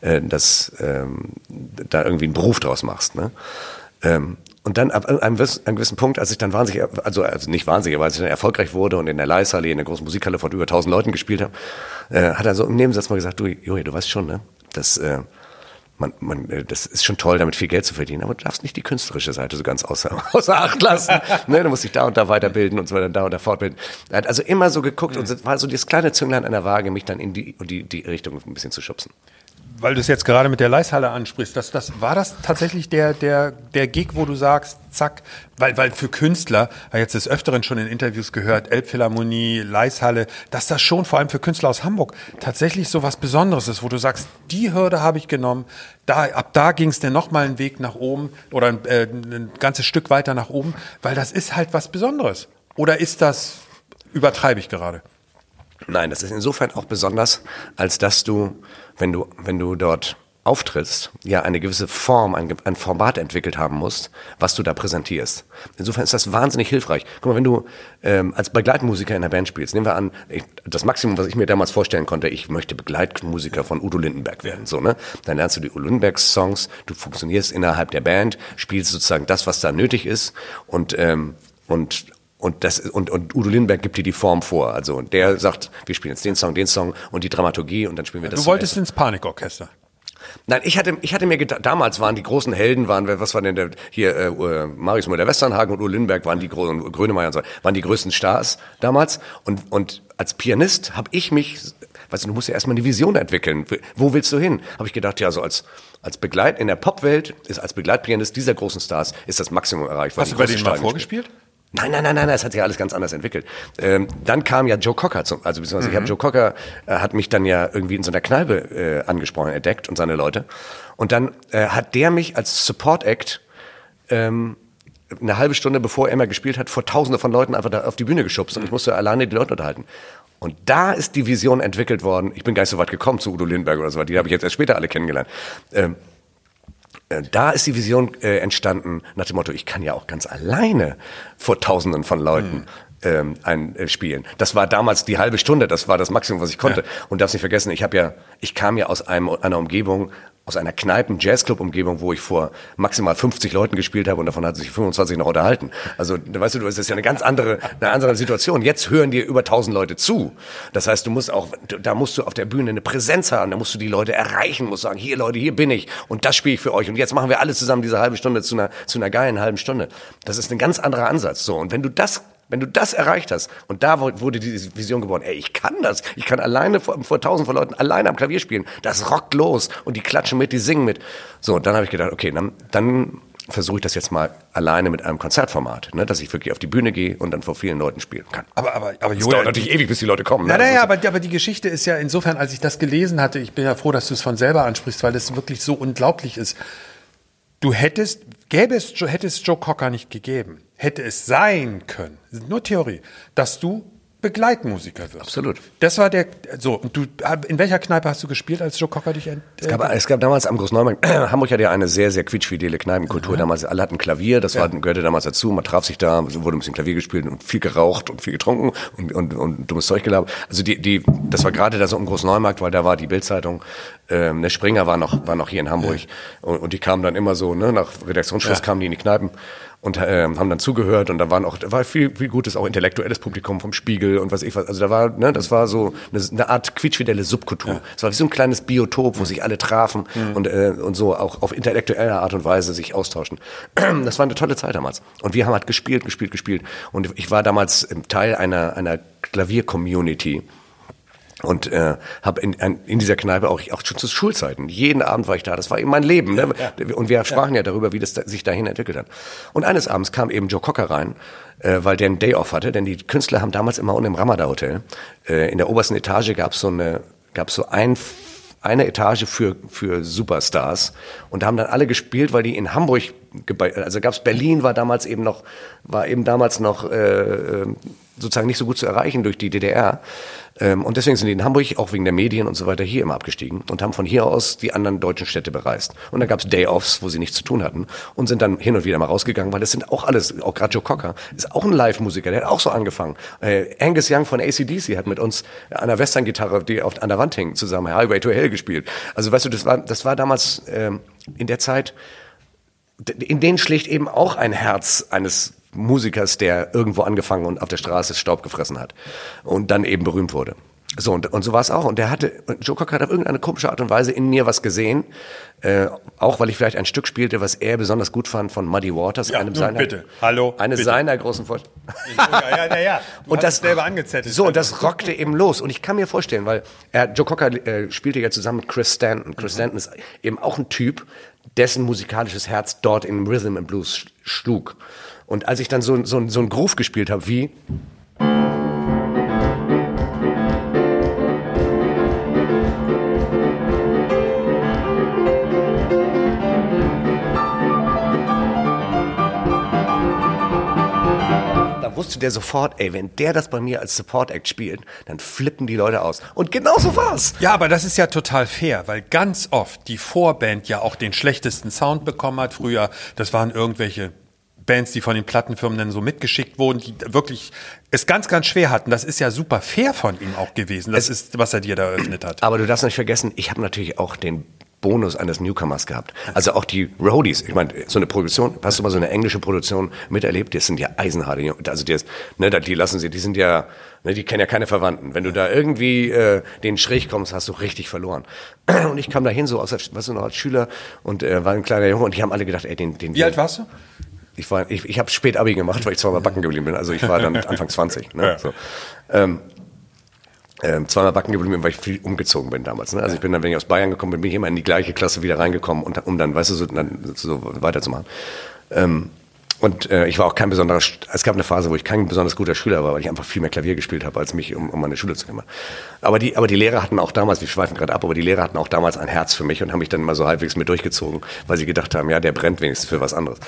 da irgendwie einen Beruf draus machst. Ne? Und dann ab einem gewissen Punkt, als ich dann wahnsinnig, also nicht wahnsinnig, aber als ich dann erfolgreich wurde und in der Leishalle, in der großen Musikhalle vor über 1000 Leuten gespielt habe, hat er so im Nebensatz mal gesagt, du Joey, du weißt schon, ne, dass das ist schon toll, damit viel Geld zu verdienen, aber du darfst nicht die künstlerische Seite so ganz außer Acht lassen. Ne, du musst dich da und da weiterbilden und so weiter, da und da fortbilden. Er hat also immer so geguckt und es war so dieses kleine Zünglein an der Waage, mich dann in die Richtung ein bisschen zu schubsen. Weil du es jetzt gerade mit der Leishalle ansprichst, war das tatsächlich der Gig, wo du sagst, zack, weil für Künstler, jetzt des Öfteren schon in Interviews gehört, Elbphilharmonie, Leishalle, dass das schon vor allem für Künstler aus Hamburg tatsächlich so was Besonderes ist, wo du sagst, die Hürde habe ich genommen, ab da ging es dann nochmal einen Weg nach oben oder ein ganzes Stück weiter nach oben, weil das ist halt was Besonderes. Oder übertreibe ich gerade? Nein, das ist insofern auch besonders, als dass du, wenn du dort auftrittst, ja eine gewisse Form, ein Format entwickelt haben musst, was du da präsentierst. Insofern ist das wahnsinnig hilfreich. Guck mal, wenn du als Begleitmusiker in einer Band spielst, nehmen wir an, das Maximum, was ich mir damals vorstellen konnte, ich möchte Begleitmusiker von Udo Lindenberg werden, so, ne? Dann lernst du die Udo Lindenberg-Songs, du funktionierst innerhalb der Band, spielst sozusagen das, was da nötig ist und Udo Lindenberg gibt dir die Form vor. Also der sagt, wir spielen jetzt den Song und die Dramaturgie und dann spielen wir das. Du wolltest ins Panikorchester. Nein, ich hatte mir gedacht, damals waren die großen Helden, was war denn Marius Müller-Westernhagen und Udo Lindenberg waren die großen, Grönemeyer und so, waren die größten Stars damals. Und als Pianist habe ich mich, weißt du musst ja erstmal eine Vision entwickeln. Wo willst du hin? Habe ich gedacht, ja, so als in der Popwelt ist als Begleitpianist dieser großen Stars ist das Maximum erreicht. Hast du bei denen mal vorgespielt? Nein, das hat sich alles ganz anders entwickelt. Dann kam ja Joe Cocker, Joe Cocker hat mich dann ja irgendwie in so einer Kneipe angesprochen, entdeckt und seine Leute. Und dann hat der mich als Support-Act eine halbe Stunde, bevor er mal gespielt hat, vor Tausende von Leuten einfach da auf die Bühne geschubst und ich musste alleine die Leute unterhalten. Und da ist die Vision entwickelt worden. Ich bin gar nicht so weit gekommen zu Udo Lindenberg oder so, die habe ich jetzt erst später alle kennengelernt. Da ist die Vision entstanden nach dem Motto, ich kann ja auch ganz alleine vor Tausenden von Leuten spielen. Das war damals die halbe Stunde, das war das Maximum, was ich konnte. Ja. Und darfst nicht vergessen, ich kam ja aus einer Umgebung, aus einer Kneipen-Jazzclub-Umgebung, wo ich vor maximal 50 Leuten gespielt habe und davon hat sich 25 noch unterhalten. Also, weißt du, das ist ja eine ganz andere Situation. Jetzt hören dir über 1000 Leute zu. Das heißt, da musst du auf der Bühne eine Präsenz haben, da musst du die Leute erreichen, musst sagen, hier Leute, hier bin ich und das spiele ich für euch und jetzt machen wir alle zusammen diese halbe Stunde zu einer geilen halben Stunde. Das ist ein ganz anderer Ansatz. So, und wenn du das erreicht hast, und da wurde diese Vision geboren, ich kann das, ich kann alleine vor 1000 von Leuten alleine am Klavier spielen, das rockt los und die klatschen mit, die singen mit. So, und dann habe ich gedacht, okay, dann versuche ich das jetzt mal alleine mit einem Konzertformat, ne, dass ich wirklich auf die Bühne gehe und dann vor vielen Leuten spielen kann. Aber das dauert natürlich ewig, bis die Leute kommen. Naja, aber die Geschichte ist ja insofern, als ich das gelesen hatte, ich bin ja froh, dass du es von selber ansprichst, weil das wirklich so unglaublich ist. Hätte es Joe Cocker nicht gegeben, hätte es sein können, nur Theorie, dass du Begleitmusiker wirst. Absolut. Das war und du, in welcher Kneipe hast du gespielt, als Joe Cocker dich Es gab damals am Großneumarkt, Hamburg hatte ja eine sehr, sehr quietschfidele Kneipenkultur. Damals, alle hatten Klavier, gehörte damals dazu, man traf sich da, wurde ein bisschen Klavier gespielt und viel geraucht und viel getrunken und dummes Zeug gelabert. Also das war gerade da so am Großneumarkt, weil da war die Bildzeitung, der Springer war noch hier in Hamburg und die kamen dann immer so, ne, nach Redaktionsschluss kamen die in die Kneipen und haben dann zugehört und da war viel gutes, auch intellektuelles Publikum vom Spiegel und was ich was. Also das war so eine Art quietschfidele Subkultur. Es war wie so ein kleines Biotop, wo sich alle trafen und so auch auf intellektuelle Art und Weise sich austauschen. Das war eine tolle Zeit damals. Und wir haben halt gespielt. Und ich war damals Teil einer Klavier-Community. Und habe in dieser Kneipe auch schon zu Schulzeiten, jeden Abend war ich da, das war eben mein Leben. Ne? Und wir sprachen ja darüber, wie das sich dahin entwickelt hat. Und eines Abends kam eben Joe Cocker rein, weil der einen Day Off hatte, denn die Künstler haben damals immer unten im Ramada Hotel, in der obersten Etage gab's so eine Etage für Superstars und da haben dann alle gespielt, weil die in Hamburg, also Berlin war eben damals noch sozusagen nicht so gut zu erreichen durch die DDR. Und deswegen sind die in Hamburg, auch wegen der Medien und so weiter, hier immer abgestiegen und haben von hier aus die anderen deutschen Städte bereist. Und dann gab's Day-Offs, wo sie nichts zu tun hatten und sind dann hin und wieder mal rausgegangen, weil das sind auch alles, auch gerade Joe Cocker, ist auch ein Live-Musiker, der hat auch so angefangen. Angus Young von AC/DC hat mit uns an einer Western-Gitarre, die an der Wand hing, zusammen Highway to Hell gespielt. Also weißt du, das war damals in der Zeit, in denen schlägt eben auch ein Herz eines Musikers, der irgendwo angefangen und auf der Straße Staub gefressen hat und dann eben berühmt wurde. So, und so war es auch. Und Joe Cocker hat auf irgendeine komische Art und Weise in mir was gesehen, auch weil ich vielleicht ein Stück spielte, was er besonders gut fand von Muddy Waters, seiner großen Vorstellungen. Ja. Und das selber angezettelt. So, und das rockte eben los. Und ich kann mir vorstellen, weil Joe Cocker spielte ja zusammen mit Chris Stanton. Chris Stanton ist eben auch ein Typ, dessen musikalisches Herz dort im Rhythm and Blues schlug. Und als ich dann so ein Groove gespielt habe, wie da wusste der sofort, wenn der das bei mir als Support-Act spielt, dann flippen die Leute aus. Und genau so war's. Ja, aber das ist ja total fair, weil ganz oft die Vorband ja auch den schlechtesten Sound bekommen hat. Früher, das waren irgendwelche Bands, die von den Plattenfirmen dann so mitgeschickt wurden, die wirklich es ganz, ganz schwer hatten. Das ist ja super fair von ihm auch gewesen. Das ist, was er dir da eröffnet hat. Aber du darfst nicht vergessen, ich habe natürlich auch den Bonus eines Newcomers gehabt. Also auch die Roadies. Ich meine, so eine Produktion, hast du mal so eine englische Produktion miterlebt? Das sind ja eisenharte. Also die sind ja, die kennen ja keine Verwandten. Wenn du da irgendwie denen schräg kommst, hast du richtig verloren. Und ich kam da hin so als Schüler und war ein kleiner Junge und die haben alle gedacht, Wie alt warst du? Ich habe spät Abi gemacht, weil ich zweimal backen geblieben bin. Also ich war dann Anfang 20. Ne? So. Zweimal backen geblieben, weil ich viel umgezogen bin damals. Ne? Also ich bin dann, wenn ich aus Bayern gekommen bin ich immer in die gleiche Klasse wieder reingekommen, um dann, weißt du, so weiterzumachen. Ich war auch kein besonderer, es gab eine Phase, wo ich kein besonders guter Schüler war, weil ich einfach viel mehr Klavier gespielt habe, als mich um meine Schule zu kümmern. Aber die Lehrer hatten auch damals, wir schweifen gerade ab, aber die Lehrer hatten auch damals ein Herz für mich und haben mich dann immer so halbwegs mit durchgezogen, weil sie gedacht haben, ja, der brennt wenigstens für was anderes.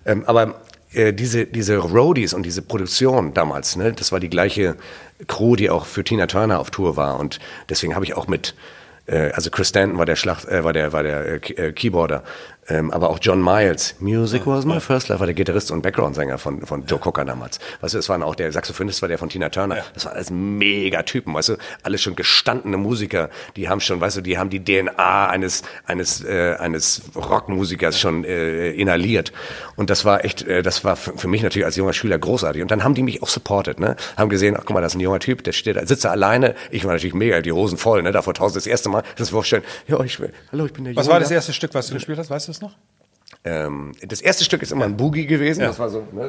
Diese Roadies und diese Produktion damals, ne, das war die gleiche Crew, die auch für Tina Turner auf Tour war und deswegen habe ich auch mit also Chris Stanton war der Keyboarder, Aber auch John Miles, Music was my first love, war der Gitarrist und Background-Sänger von Joe Cocker damals. Weißt du, es waren auch der Saxophonist, war der von Tina Turner. Das waren alles mega Typen, weißt du, alles schon gestandene Musiker, die haben schon, weißt du, die haben die DNA eines Rockmusikers schon inhaliert. Und das war echt, das war für mich natürlich als junger Schüler großartig. Und dann haben die mich auch supportet, ne? Haben gesehen, ach guck mal, das ist ein junger Typ, der steht da, sitzt da alleine. Ich war natürlich mega, die Hosen voll, ne? Da vor 1000 das erste Mal, das vorstellen, ja, ich bin der Junge. Was war das erste Stück, was du gespielt hast? Weißt du es noch? Das erste Stück ist immer ein Boogie gewesen. Ja. Das war so, ne,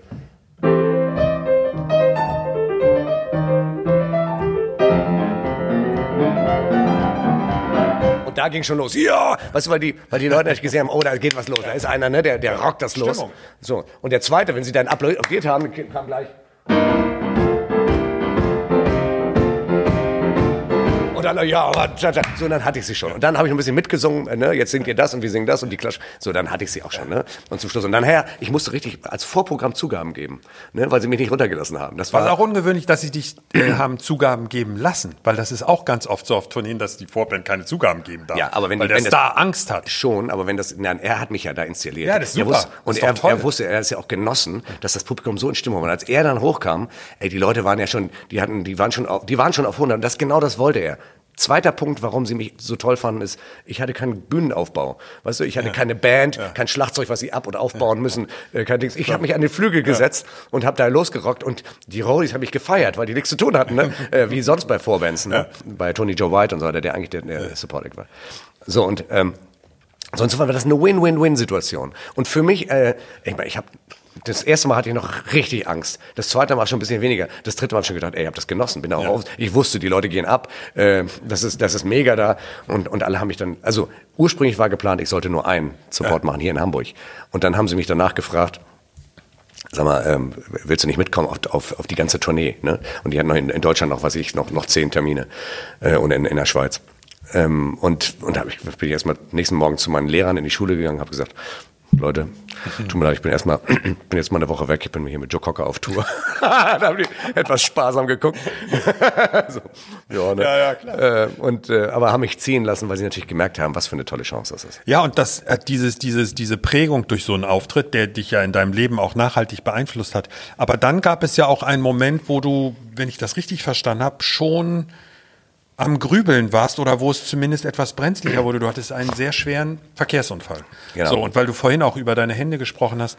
und da ging schon los. Ja, weißt du, weil die Leute natürlich gesehen haben, oh, da geht was los. Da ist einer, ne, der rockt das los. Stimmung. So. Und der zweite, wenn sie dann applaudiert haben, kam gleich. Und dann, ja, so, und dann hatte ich sie schon. Und dann habe ich ein bisschen mitgesungen, ne, jetzt singt ihr das und wir singen das und die Klatsch. So, dann hatte ich sie auch schon, ne. Und zum Schluss. Und dann, ich musste richtig als Vorprogramm Zugaben geben, ne, weil sie mich nicht runtergelassen haben. Das war auch ungewöhnlich, dass sie dich haben Zugaben geben lassen, weil das ist auch ganz oft so auf Tourneen, dass die Vorband keine Zugaben geben darf. Ja, aber weil der Star Angst hat. Schon, aber wenn das, nein, er hat mich ja da installiert. Ja, das ist super. Er wusste, er ist ja auch genossen, dass das Publikum so in Stimmung war. Und als er dann hochkam, die Leute waren ja schon, die waren schon auf 100. Und das wollte er. Zweiter Punkt, warum sie mich so toll fanden, ist, ich hatte keinen Bühnenaufbau. Weißt du, ich hatte keine Band, kein Schlagzeug, was sie ab- und aufbauen müssen, kein Dings. Ich habe mich an den Flügel gesetzt und habe da losgerockt und die Rollies habe ich gefeiert, weil die nichts zu tun hatten, ne? Wie sonst bei Vorbands, ne? Bei Tony Joe White und so, der eigentlich der Support war. So, und sonst war das eine Win-Win-Win-Situation. Und für mich, ich habe das erste Mal hatte ich noch richtig Angst. Das zweite Mal schon ein bisschen weniger. Das dritte Mal habe ich schon gedacht, ich habe das genossen. Bin auch auf. Ich wusste, die Leute gehen ab. Das ist mega da. Und alle haben mich dann, also ursprünglich war geplant, ich sollte nur einen Support machen hier in Hamburg. Und dann haben sie mich danach gefragt, sag mal, willst du nicht mitkommen auf die ganze Tournee? Ne? Und die hatten noch in Deutschland noch 10 Termine und in der Schweiz. Und da bin ich erstmal nächsten Morgen zu meinen Lehrern in die Schule gegangen, habe gesagt, Leute, tut mir leid, ich bin jetzt mal eine Woche weg, ich bin hier mit Joe Cocker auf Tour. Da haben die etwas sparsam geguckt. So, ja, ne? Ja, klar. Aber haben mich ziehen lassen, weil sie natürlich gemerkt haben, was für eine tolle Chance das ist. Ja, und das diese Prägung durch so einen Auftritt, der dich ja in deinem Leben auch nachhaltig beeinflusst hat. Aber dann gab es ja auch einen Moment, wo du, wenn ich das richtig verstanden habe, schon am Grübeln warst oder wo es zumindest etwas brenzlicher wurde. Du hattest einen sehr schweren Verkehrsunfall. Genau. So, und weil du vorhin auch über deine Hände gesprochen hast,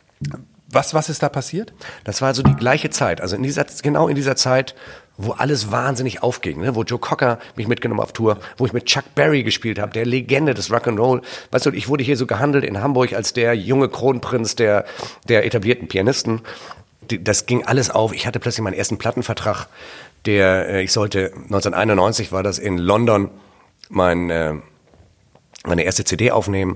was ist da passiert? Das war so die gleiche Zeit, also genau in dieser Zeit, wo alles wahnsinnig aufging, ne? Wo Joe Cocker mich mitgenommen auf Tour, wo ich mit Chuck Berry gespielt habe, der Legende des Rock'n'Roll. Weißt du, ich wurde hier so gehandelt in Hamburg als der junge Kronprinz der etablierten Pianisten. Das ging alles auf. Ich hatte plötzlich meinen ersten Plattenvertrag. Ich sollte 1991 war das in London meine erste CD aufnehmen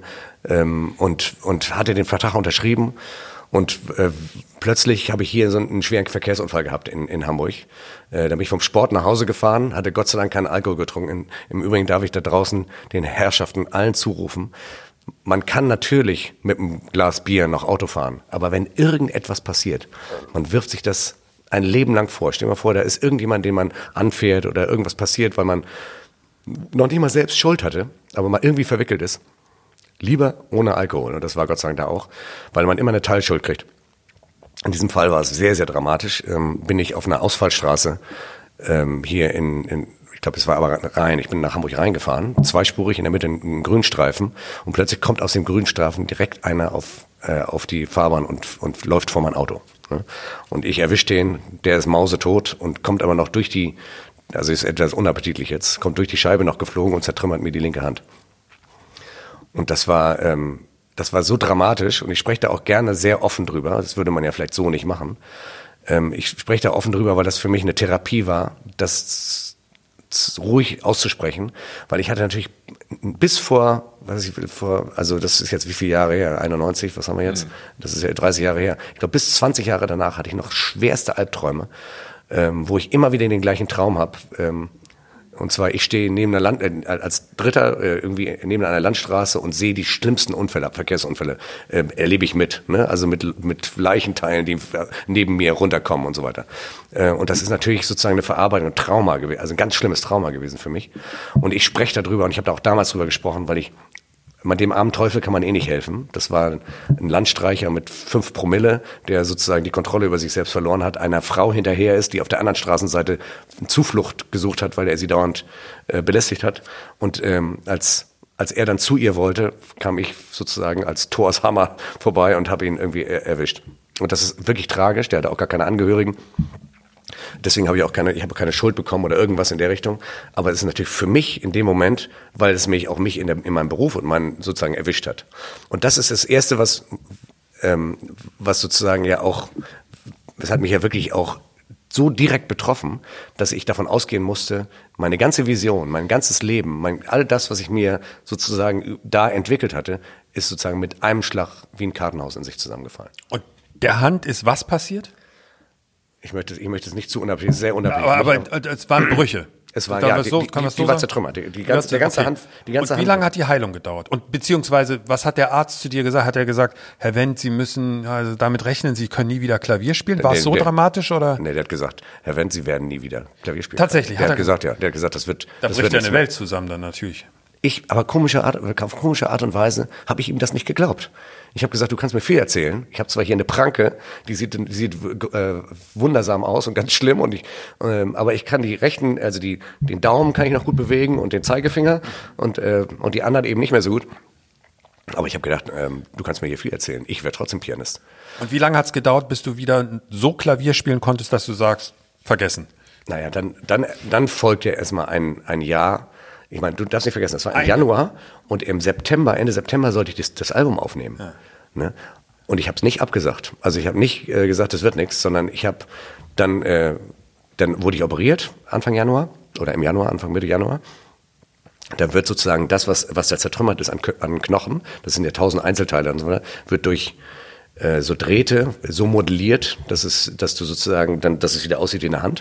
und hatte den Vertrag unterschrieben und plötzlich habe ich hier so einen schweren Verkehrsunfall gehabt in Hamburg. Da bin ich vom Sport nach Hause gefahren, hatte Gott sei Dank keinen Alkohol getrunken. Im Übrigen darf ich da draußen den Herrschaften allen zurufen, man kann natürlich mit einem Glas Bier noch Auto fahren, aber wenn irgendetwas passiert, man wirft sich das ein Leben lang vor. Stell dir mal vor, da ist irgendjemand, den man anfährt oder irgendwas passiert, weil man noch nicht mal selbst Schuld hatte, aber mal irgendwie verwickelt ist. Lieber ohne Alkohol. Und das war Gott sei Dank da auch, weil man immer eine Teilschuld kriegt. In diesem Fall war es sehr, sehr dramatisch. Bin ich auf einer Ausfallstraße hier ich glaube, es war aber Rhein. Ich bin nach Hamburg reingefahren, zweispurig, in der Mitte ein Grünstreifen und plötzlich kommt aus dem Grünstreifen direkt einer auf die Fahrbahn und läuft vor mein Auto. Und ich erwische den, der ist mausetot und kommt aber noch also ist etwas unappetitlich jetzt, kommt durch die Scheibe noch geflogen und zertrümmert mir die linke Hand. Und das war so dramatisch und ich spreche da auch gerne sehr offen drüber, das würde man ja vielleicht so nicht machen. Ich spreche da offen drüber, weil das für mich eine Therapie war, das ruhig auszusprechen, weil ich hatte natürlich bis also das ist jetzt wie viele Jahre her, 91, was haben wir jetzt? Das ist ja 30 Jahre her. Ich glaube, bis 20 Jahre danach hatte ich noch schwerste Albträume, wo ich immer wieder den gleichen Traum habe. Und zwar, ich stehe als Dritter irgendwie neben einer Landstraße und sehe die schlimmsten Unfälle, Verkehrsunfälle, erlebe ich mit, ne? Also mit Leichenteilen, die neben mir runterkommen und so weiter. Und das ist natürlich sozusagen eine Verarbeitung, ein Trauma gewesen, also ein ganz schlimmes Trauma gewesen für mich. Und ich spreche darüber und ich habe da auch damals drüber gesprochen, weil ich dem armen Teufel kann man eh nicht helfen. Das war ein Landstreicher mit 5 Promille, der sozusagen die Kontrolle über sich selbst verloren hat, einer Frau hinterher ist, die auf der anderen Straßenseite Zuflucht gesucht hat, weil er sie dauernd belästigt hat. Und als er dann zu ihr wollte, kam ich sozusagen als Thors Hammer vorbei und habe ihn irgendwie erwischt. Und das ist wirklich tragisch, der hatte auch gar keine Angehörigen. Deswegen habe ich keine Schuld bekommen oder irgendwas in der Richtung. Aber es ist natürlich für mich in dem Moment, weil es mich in meinem Beruf und sozusagen erwischt hat. Und das ist das Erste, was sozusagen ja auch, es hat mich ja wirklich auch so direkt betroffen, dass ich davon ausgehen musste, meine ganze Vision, mein ganzes Leben, all das, was ich mir sozusagen da entwickelt hatte, ist sozusagen mit einem Schlag wie ein Kartenhaus in sich zusammengefallen. Und der Hand ist was passiert? Ich möchte es nicht zu unabhängig, sehr unabhängig. Aber es waren Brüche. Es war, die war zertrümmert. Die ganze Hand. Und wie lange hat die Heilung gedauert? Und beziehungsweise, was hat der Arzt zu dir gesagt? Hat er gesagt, Herr Wendt, Sie müssen damit rechnen, Sie können nie wieder Klavier spielen? War es so dramatisch, oder? Nee, der hat gesagt, Herr Wendt, Sie werden nie wieder Klavier spielen. Tatsächlich? Der hat gesagt, das wird. Da bricht ja eine Welt zusammen dann natürlich. Aber auf komische Art und Weise habe ich ihm das nicht geglaubt. Ich habe gesagt, du kannst mir viel erzählen. Ich habe zwar hier eine Pranke, die sieht wundersam aus und ganz schlimm, aber ich kann den Daumen kann ich noch gut bewegen und den Zeigefinger und die anderen eben nicht mehr so gut. Aber ich habe gedacht, du kannst mir hier viel erzählen. Ich werde trotzdem Pianist. Und wie lange hat es gedauert, bis du wieder so Klavier spielen konntest, dass du sagst, vergessen? Naja, dann folgt ja erstmal ein Jahr. Ich meine, du darfst nicht vergessen, das war im Januar und Ende September sollte ich das Album aufnehmen. Ja. Ne? Und ich habe es nicht abgesagt. Also ich habe nicht gesagt, das wird nichts, sondern ich habe dann wurde ich operiert Anfang Januar oder im Januar, Anfang Mitte Januar. Da wird sozusagen das, was da zertrümmert ist an Knochen, das sind ja 1000 Einzelteile und so weiter, wird durch so Drähte so modelliert, dass du sozusagen dass es wieder aussieht wie eine Hand.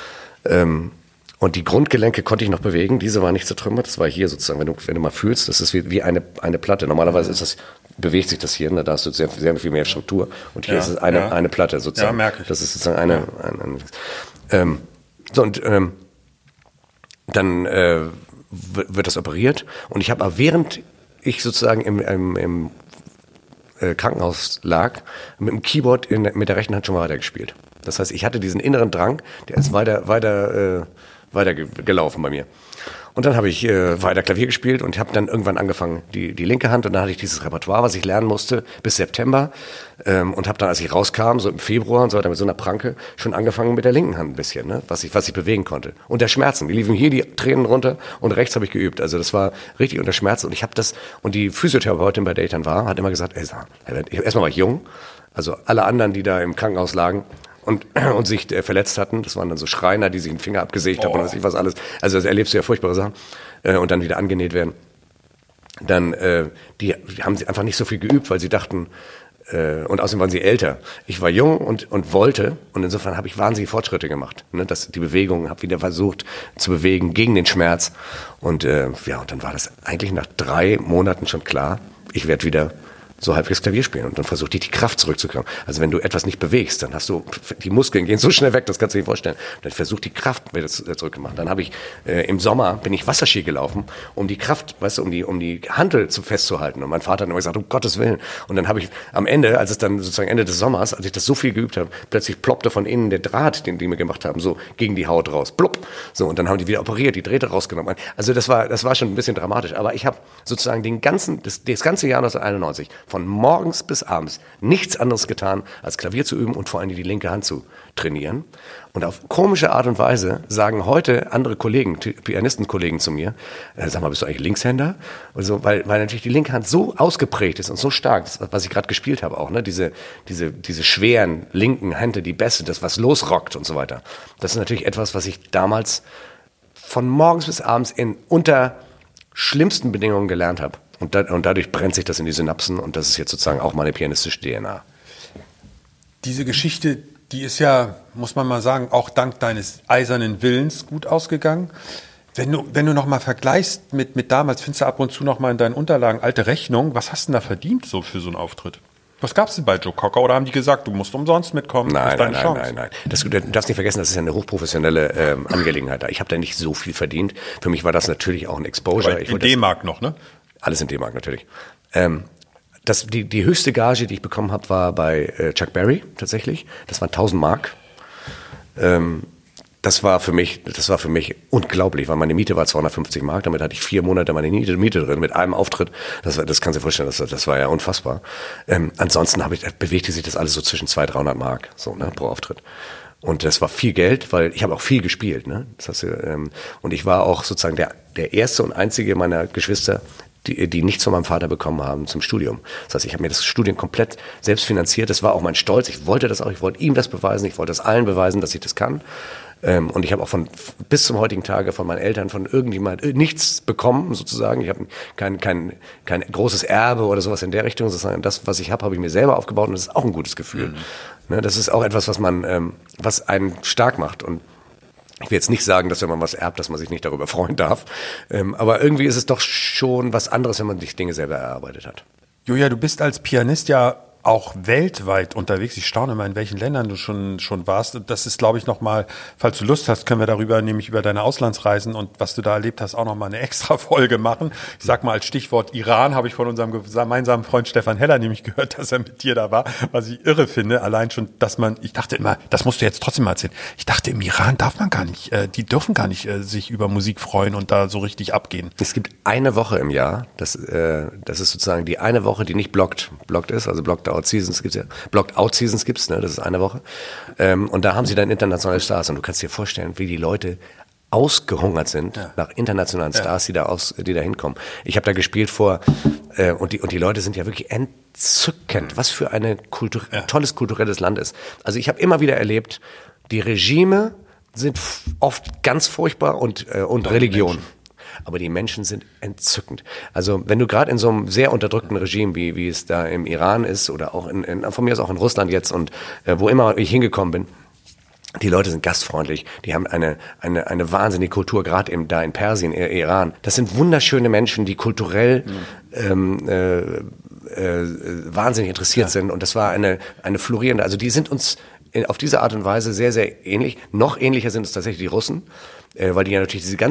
Und die Grundgelenke konnte ich noch bewegen, diese war nicht zertrümmert, das war hier sozusagen, wenn du mal fühlst, das ist wie eine Platte. Normalerweise bewegt sich das hier, ne? Da hast du sehr, sehr viel mehr Struktur und hier ist es eine Platte sozusagen. Ja, merke ich. Das ist sozusagen dann wird das operiert und ich habe aber während ich sozusagen im Krankenhaus lag, mit dem Keyboard mit der rechten Hand schon mal weitergespielt. Das heißt, ich hatte diesen inneren Drang, der ist weiter gelaufen bei mir. Und dann habe ich weiter Klavier gespielt und habe dann irgendwann angefangen, die linke Hand, und dann hatte ich dieses Repertoire, was ich lernen musste, bis September, und habe dann, als ich rauskam, so im Februar und so weiter, mit so einer Pranke, schon angefangen mit der linken Hand ein bisschen, ne, was ich bewegen konnte. Und der Schmerzen, die liefen hier die Tränen runter und rechts habe ich geübt. Also das war richtig unter Schmerzen und ich habe das, und die Physiotherapeutin, bei der ich dann war, hat immer gesagt, erstmal war ich jung, also alle anderen, die da im Krankenhaus lagen, und sich verletzt hatten. Das waren dann so Schreiner, die sich den Finger abgesägt haben und weiß ich was alles. Also das erlebst du ja furchtbare Sachen. Und dann wieder angenäht werden. Dann, die haben sie einfach nicht so viel geübt, weil sie dachten, und außerdem waren sie älter. Ich war jung und wollte, und insofern habe ich wahnsinnige Fortschritte gemacht. Ne? Die Bewegung, habe wieder versucht zu bewegen gegen den Schmerz. Und und dann war das eigentlich nach 3 Monaten schon klar, ich werde wieder so halbwegs Klavier spielen und dann versucht die Kraft zurückzukommen. Also wenn du etwas nicht bewegst, dann hast du, die Muskeln gehen so schnell weg, das kannst du dir vorstellen. Dann versucht die Kraft wieder zurückgemacht. Dann habe ich im Sommer bin ich Wasserski gelaufen, um die Kraft, weißt du, um die Hantel festzuhalten. Und mein Vater hat immer gesagt, um Gottes Willen. Und dann habe ich am Ende, als es dann sozusagen Ende des Sommers, als ich das so viel geübt habe, plötzlich ploppte von innen der Draht, den die mir gemacht haben, so gegen die Haut raus. Plopp. So, und dann haben die wieder operiert, die Drähte rausgenommen. Also das war schon ein bisschen dramatisch. Aber ich habe sozusagen das ganze Jahr 1991 von morgens bis abends nichts anderes getan, als Klavier zu üben und vor allem die linke Hand zu trainieren. Und auf komische Art und Weise sagen heute andere Kollegen, Pianistenkollegen zu mir, sag mal, bist du eigentlich Linkshänder? Und so, weil natürlich die linke Hand so ausgeprägt ist und so stark, das, was ich gerade gespielt habe auch, ne? Diese schweren linken Hände, die Bässe, das was losrockt und so weiter. Das ist natürlich etwas, was ich damals von morgens bis abends unter schlimmsten Bedingungen gelernt habe. Und dadurch brennt sich das in die Synapsen und das ist jetzt sozusagen auch meine pianistische DNA. Diese Geschichte, die ist ja, muss man mal sagen, auch dank deines eisernen Willens gut ausgegangen. Wenn du noch mal vergleichst mit damals, findest du ab und zu noch mal in deinen Unterlagen alte Rechnungen, was hast du denn da verdient so für so einen Auftritt? Was gab's denn bei Joe Cocker? Oder haben die gesagt, du musst umsonst mitkommen? Nein. Du darfst nicht vergessen, das ist ja eine hochprofessionelle Angelegenheit. Ich habe da nicht so viel verdient. Für mich war das natürlich auch ein Exposure. Aber in D-Mark noch, ne? Alles in D-Mark natürlich. Die höchste Gage, die ich bekommen habe, war bei Chuck Berry tatsächlich. Das waren 1.000 Mark. Das war für mich unglaublich, weil meine Miete war 250 Mark. Damit hatte ich 4 Monate meine Miete drin mit einem Auftritt. Das kannst du dir vorstellen, das war ja unfassbar. Ansonsten bewegte sich das alles so zwischen 200-300 Mark so, ne, pro Auftritt. Und das war viel Geld, weil ich habe auch viel gespielt. Ne? Das heißt, und ich war auch sozusagen der erste und einzige meiner Geschwister, die nichts von meinem Vater bekommen haben zum Studium. Das heißt, ich habe mir das Studium komplett selbst finanziert. Das war auch mein Stolz. Ich wollte das auch. Ich wollte ihm das beweisen. Ich wollte es allen beweisen, dass ich das kann. Und ich habe auch bis zum heutigen Tage von meinen Eltern, von irgendjemand nichts bekommen, sozusagen. Ich habe kein großes Erbe oder sowas in der Richtung, sondern das, was ich habe ich mir selber aufgebaut und das ist auch ein gutes Gefühl. Ne, das ist auch etwas, was einen stark macht. Und ich will jetzt nicht sagen, dass wenn man was erbt, dass man sich nicht darüber freuen darf. Aber irgendwie ist es doch schon was anderes, wenn man sich Dinge selber erarbeitet hat. Julia, du bist als Pianist ja auch weltweit unterwegs. Ich staune mal, in welchen Ländern du schon warst. Und das ist, glaube ich, nochmal, falls du Lust hast, können wir nämlich über deine Auslandsreisen und was du da erlebt hast, auch nochmal eine extra Folge machen. Ich sag mal als Stichwort Iran, habe ich von unserem gemeinsamen Freund Stefan Heller nämlich gehört, dass er mit dir da war, was ich irre finde. Allein schon, ich dachte immer, das musst du jetzt trotzdem mal erzählen. Ich dachte, im Iran darf man gar nicht, die dürfen gar nicht sich über Musik freuen und da so richtig abgehen. Es gibt eine Woche im Jahr, das ist sozusagen die eine Woche, die nicht blockt ist, also Blocked-Out-Seasons gibt's, ne? Das ist eine Woche. Und da haben sie dann internationale Stars. Und du kannst dir vorstellen, wie die Leute ausgehungert sind nach internationalen Stars, die da hinkommen. Ich habe da gespielt und die Leute sind ja wirklich entzückend. Was für ein tolles kulturelles Land ist. Also ich habe immer wieder erlebt, die Regime sind oft ganz furchtbar und Religion. Aber die Menschen sind entzückend. Also wenn du gerade in so einem sehr unterdrückten Regime, wie es da im Iran ist oder auch von mir aus auch in Russland jetzt und wo immer ich hingekommen bin, die Leute sind gastfreundlich, die haben eine wahnsinnige Kultur, gerade da in Persien, Iran. Das sind wunderschöne Menschen, die kulturell wahnsinnig interessiert sind und das war eine florierende, also die sind uns auf diese Art und Weise sehr, sehr ähnlich. Noch ähnlicher sind es tatsächlich die Russen, weil die ja natürlich diese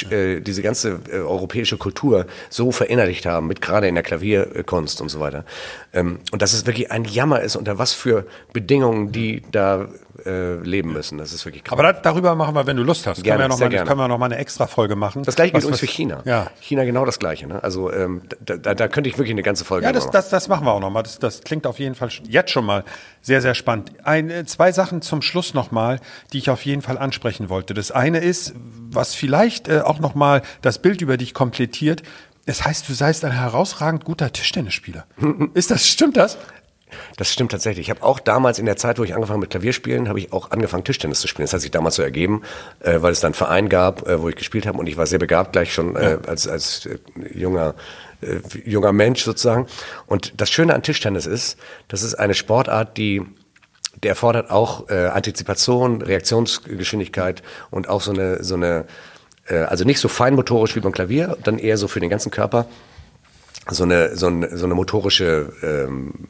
ganze europäische Kultur so verinnerlicht haben, mit gerade in der Klavierkunst und so weiter. Und dass es wirklich ein Jammer ist, unter was für Bedingungen die da leben müssen. Das ist wirklich krass. Aber darüber machen wir, wenn du Lust hast. Gerne, können wir noch mal eine extra Folge machen. Das gleiche gilt übrigens für China. Ja. China genau das Gleiche. Ne? Also da könnte ich wirklich eine ganze Folge machen. Ja, das machen wir auch noch mal. Das klingt auf jeden Fall jetzt schon mal sehr, sehr spannend. 2 Sachen zum Schluss noch mal, die ich auf jeden Fall ansprechen wollte. Das eine ist, was vielleicht auch noch mal das Bild über dich komplettiert. Es heißt, du seist ein herausragend guter Tischtennisspieler. Stimmt das? Das stimmt tatsächlich. Ich habe auch damals in der Zeit, wo ich angefangen mit Klavierspielen, habe ich auch angefangen Tischtennis zu spielen. Das hat sich damals so ergeben, weil es dann einen Verein gab, wo ich gespielt habe und ich war sehr begabt gleich schon als junger Mensch sozusagen. Und das Schöne an Tischtennis ist, das ist eine Sportart, der erfordert auch Antizipation, Reaktionsgeschwindigkeit und auch so eine also nicht so feinmotorisch wie beim Klavier, dann eher so für den ganzen Körper so eine motorische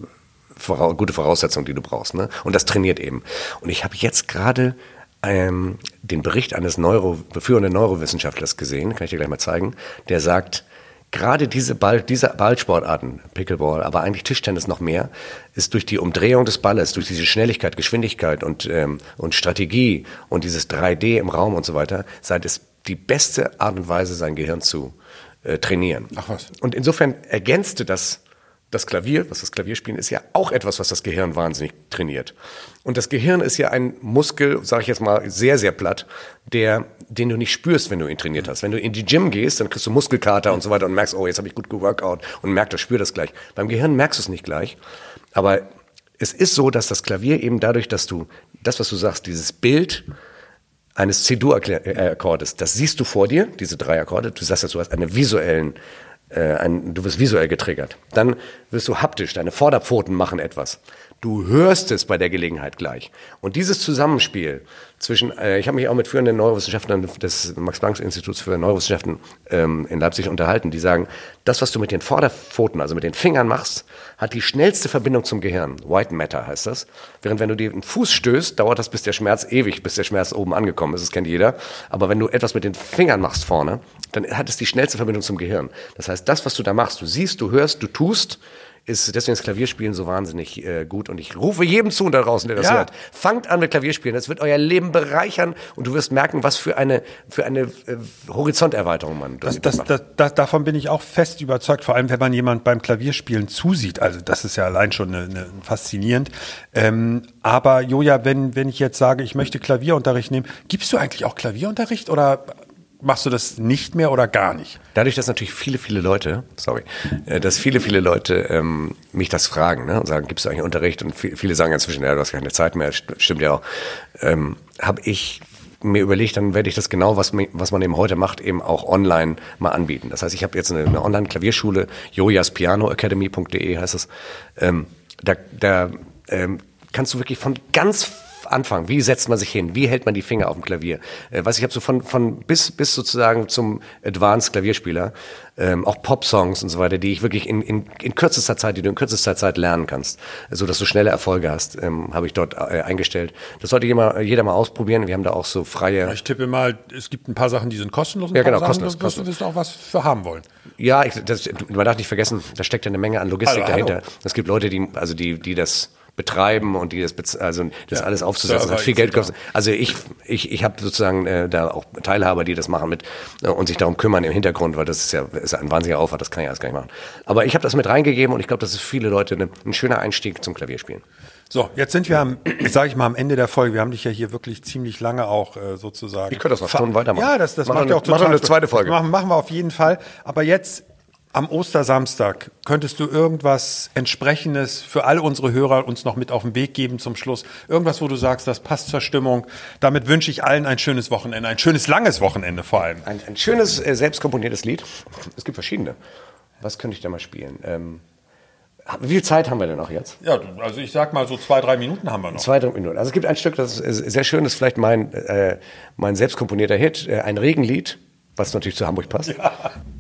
gute Voraussetzung, die du brauchst, ne? Und das trainiert eben. Und ich habe jetzt gerade den Bericht eines führenden Neurowissenschaftlers gesehen, kann ich dir gleich mal zeigen, der sagt, gerade diese Ballsportarten, Pickleball, aber eigentlich Tischtennis noch mehr, ist durch die Umdrehung des Balles, durch diese Schnelligkeit, Geschwindigkeit und Strategie und dieses 3D im Raum und so weiter, sei es die beste Art und Weise, sein Gehirn zu trainieren. Ach was. Und insofern ergänzte das Klavier, das Klavierspielen ist ja auch etwas, was das Gehirn wahnsinnig trainiert. Und das Gehirn ist ja ein Muskel, sage ich jetzt mal sehr, sehr platt, den du nicht spürst, wenn du ihn trainiert hast. Wenn du in die Gym gehst, dann kriegst du Muskelkater und so weiter und merkst, oh, jetzt habe ich gut geworkout und spür das gleich. Beim Gehirn merkst du es nicht gleich. Aber es ist so, dass das Klavier eben dadurch, dass du das, was du sagst, dieses Bild eines C-Dur-Akkordes, das siehst du vor dir, diese 3 Akkorde, du sagst, du hast einen visuellen du wirst visuell getriggert. Dann wirst du haptisch, deine Vorderpfoten machen etwas. Du hörst es bei der Gelegenheit gleich. Und dieses Zusammenspiel zwischen, ich habe mich auch mit führenden Neurowissenschaftlern des Max-Planck-Instituts für Neurowissenschaften in Leipzig unterhalten, die sagen, das, was du mit den Vorderpfoten, also mit den Fingern machst, hat die schnellste Verbindung zum Gehirn. White Matter heißt das. Während wenn du dir den Fuß stößt, dauert das bis der Schmerz oben angekommen ist, das kennt jeder. Aber wenn du etwas mit den Fingern machst vorne, dann hat es die schnellste Verbindung zum Gehirn. Das heißt, das, was du da machst, du siehst, du hörst, du tust, ist deswegen das Klavierspielen so wahnsinnig gut. Und ich rufe jedem zu da draußen, der das hört. Fangt an mit Klavierspielen. Das wird euer Leben bereichern und du wirst merken, was für eine Horizonterweiterung man macht. Davon bin ich auch fest überzeugt, vor allem wenn man jemand beim Klavierspielen zusieht. Also das ist ja allein schon faszinierend. Aber Joja, wenn ich jetzt sage, ich möchte Klavierunterricht nehmen, gibst du eigentlich auch Klavierunterricht oder machst du das nicht mehr oder gar nicht? Dadurch, dass natürlich viele Leute mich das fragen, ne, und sagen, gibst du eigentlich Unterricht? Und viele sagen inzwischen, ja, du hast keine Zeit mehr, stimmt ja auch, habe ich mir überlegt, dann werde ich das genau, was man eben heute macht, eben auch online mal anbieten. Das heißt, ich habe jetzt eine Online-Klavierschule, jojaspianoacademy.de heißt es. Da kannst du wirklich von ganz Anfang, wie setzt man sich hin, wie hält man die Finger auf dem Klavier, ich habe so von bis sozusagen zum Advanced Klavierspieler, auch Pop-Songs und so weiter, die ich wirklich in kürzester Zeit lernen kannst, so dass du schnelle Erfolge hast, habe ich dort eingestellt. Das sollte jeder mal ausprobieren. Wir haben da auch so freie. Ich tippe mal, es gibt ein paar Sachen, die sind kostenlos. Ja, genau, kostenlos. Du wirst auch was für haben wollen. Ja, man darf nicht vergessen, da steckt ja eine Menge an Logistik dahinter. Es gibt Leute, die das betreiben und die das alles aufzusetzen, Server, hat viel Geld gekostet. Also ich habe sozusagen da auch Teilhaber, die das machen und sich darum kümmern im Hintergrund, weil das ist ein wahnsinniger Aufwand, das kann ich alles gar nicht machen. Aber ich habe das mit reingegeben und ich glaube, das ist für viele Leute ein schöner Einstieg zum Klavierspielen. So, jetzt sind wir am Ende der Folge. Wir haben dich ja hier wirklich ziemlich lange auch sozusagen. Ich könnte das noch Stunden weitermachen. Ja, das macht ja auch total Spaß. Eine zweite Folge. Machen wir auf jeden Fall. Aber jetzt am Ostersamstag könntest du irgendwas Entsprechendes für alle unsere Hörer uns noch mit auf den Weg geben zum Schluss? Irgendwas, wo du sagst, das passt zur Stimmung. Damit wünsche ich allen ein schönes Wochenende, ein schönes langes Wochenende vor allem. Ein schönes, selbst komponiertes Lied. Es gibt verschiedene. Was könnte ich da mal spielen? Wie viel Zeit haben wir denn noch jetzt? Ja, also ich sag mal so 2-3 Minuten haben wir noch. 2-3 Minuten. Also es gibt ein Stück, das ist sehr schön, das ist vielleicht mein selbst komponierter Hit, ein Regenlied, was natürlich zu Hamburg passt. Ja.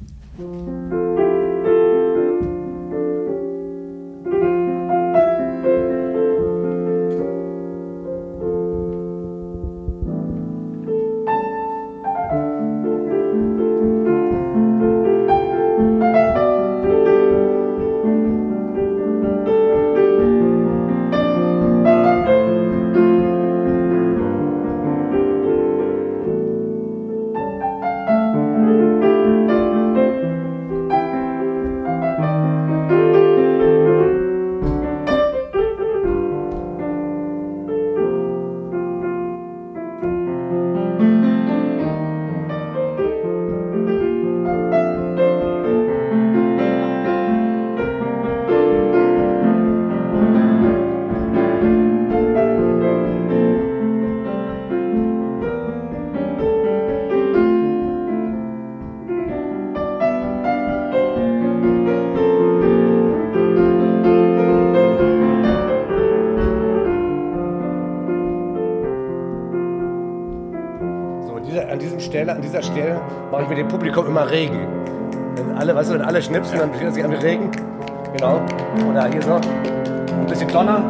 An dieser Stelle mache ich mit dem Publikum immer Regen. Wenn alle schnipsen, dann beginnt sich an mit Regen. Genau. Oder hier so. Ein bisschen Donner.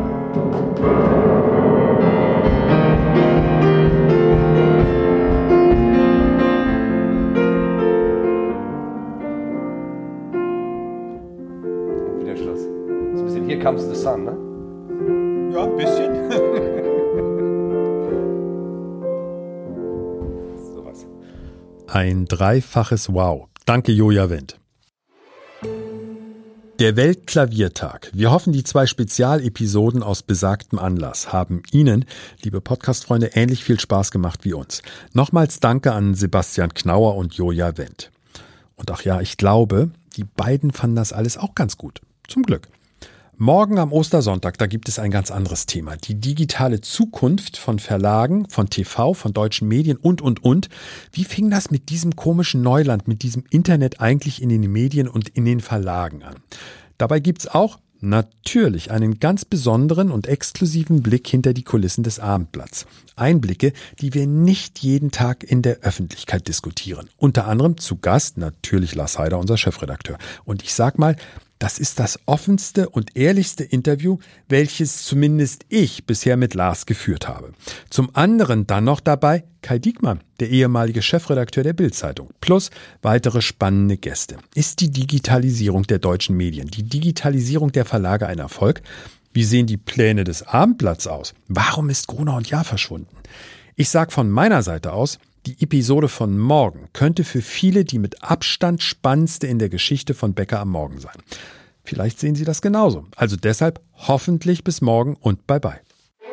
Und wieder Schluss. So ein bisschen Here Comes the Sun, ne? Ja, ein bisschen. Ein dreifaches Wow. Danke, Joja Wendt. Der Weltklaviertag. Wir hoffen, die 2 Spezialepisoden aus besagtem Anlass haben Ihnen, liebe Podcast-Freunde, ähnlich viel Spaß gemacht wie uns. Nochmals Danke an Sebastian Knauer und Joja Wendt. Und ach ja, ich glaube, die beiden fanden das alles auch ganz gut. Zum Glück. Morgen am Ostersonntag, da gibt es ein ganz anderes Thema. Die digitale Zukunft von Verlagen, von TV, von deutschen Medien und. Wie fing das mit diesem komischen Neuland, mit diesem Internet eigentlich in den Medien und in den Verlagen an? Dabei gibt's auch, Natürlich einen ganz besonderen und exklusiven Blick hinter die Kulissen des Abendblatts. Einblicke, die wir nicht jeden Tag in der Öffentlichkeit diskutieren. Unter anderem zu Gast natürlich Lars Heider, unser Chefredakteur. Und ich sag mal, das ist das offenste und ehrlichste Interview, welches zumindest ich bisher mit Lars geführt habe. Zum anderen dann noch dabei Kai Diekmann, der ehemalige Chefredakteur der Bild-Zeitung, plus weitere spannende Gäste. Ist die Digitalisierung der deutschen Medien, die Digitalisierung der Verlage ein Erfolg? Wie sehen die Pläne des Abendblatts aus? Warum ist Gruner und Jahr verschwunden? Ich sage von meiner Seite aus, die Episode von morgen könnte für viele die mit Abstand spannendste in der Geschichte von Bäcker am Morgen sein. Vielleicht sehen Sie das genauso. Also deshalb hoffentlich bis morgen und bye bye.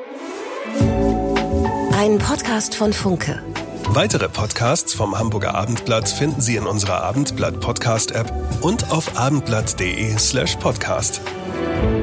Ein Podcast von Funke. Weitere Podcasts vom Hamburger Abendblatt finden Sie in unserer Abendblatt Podcast-App und auf abendblatt.de/podcast.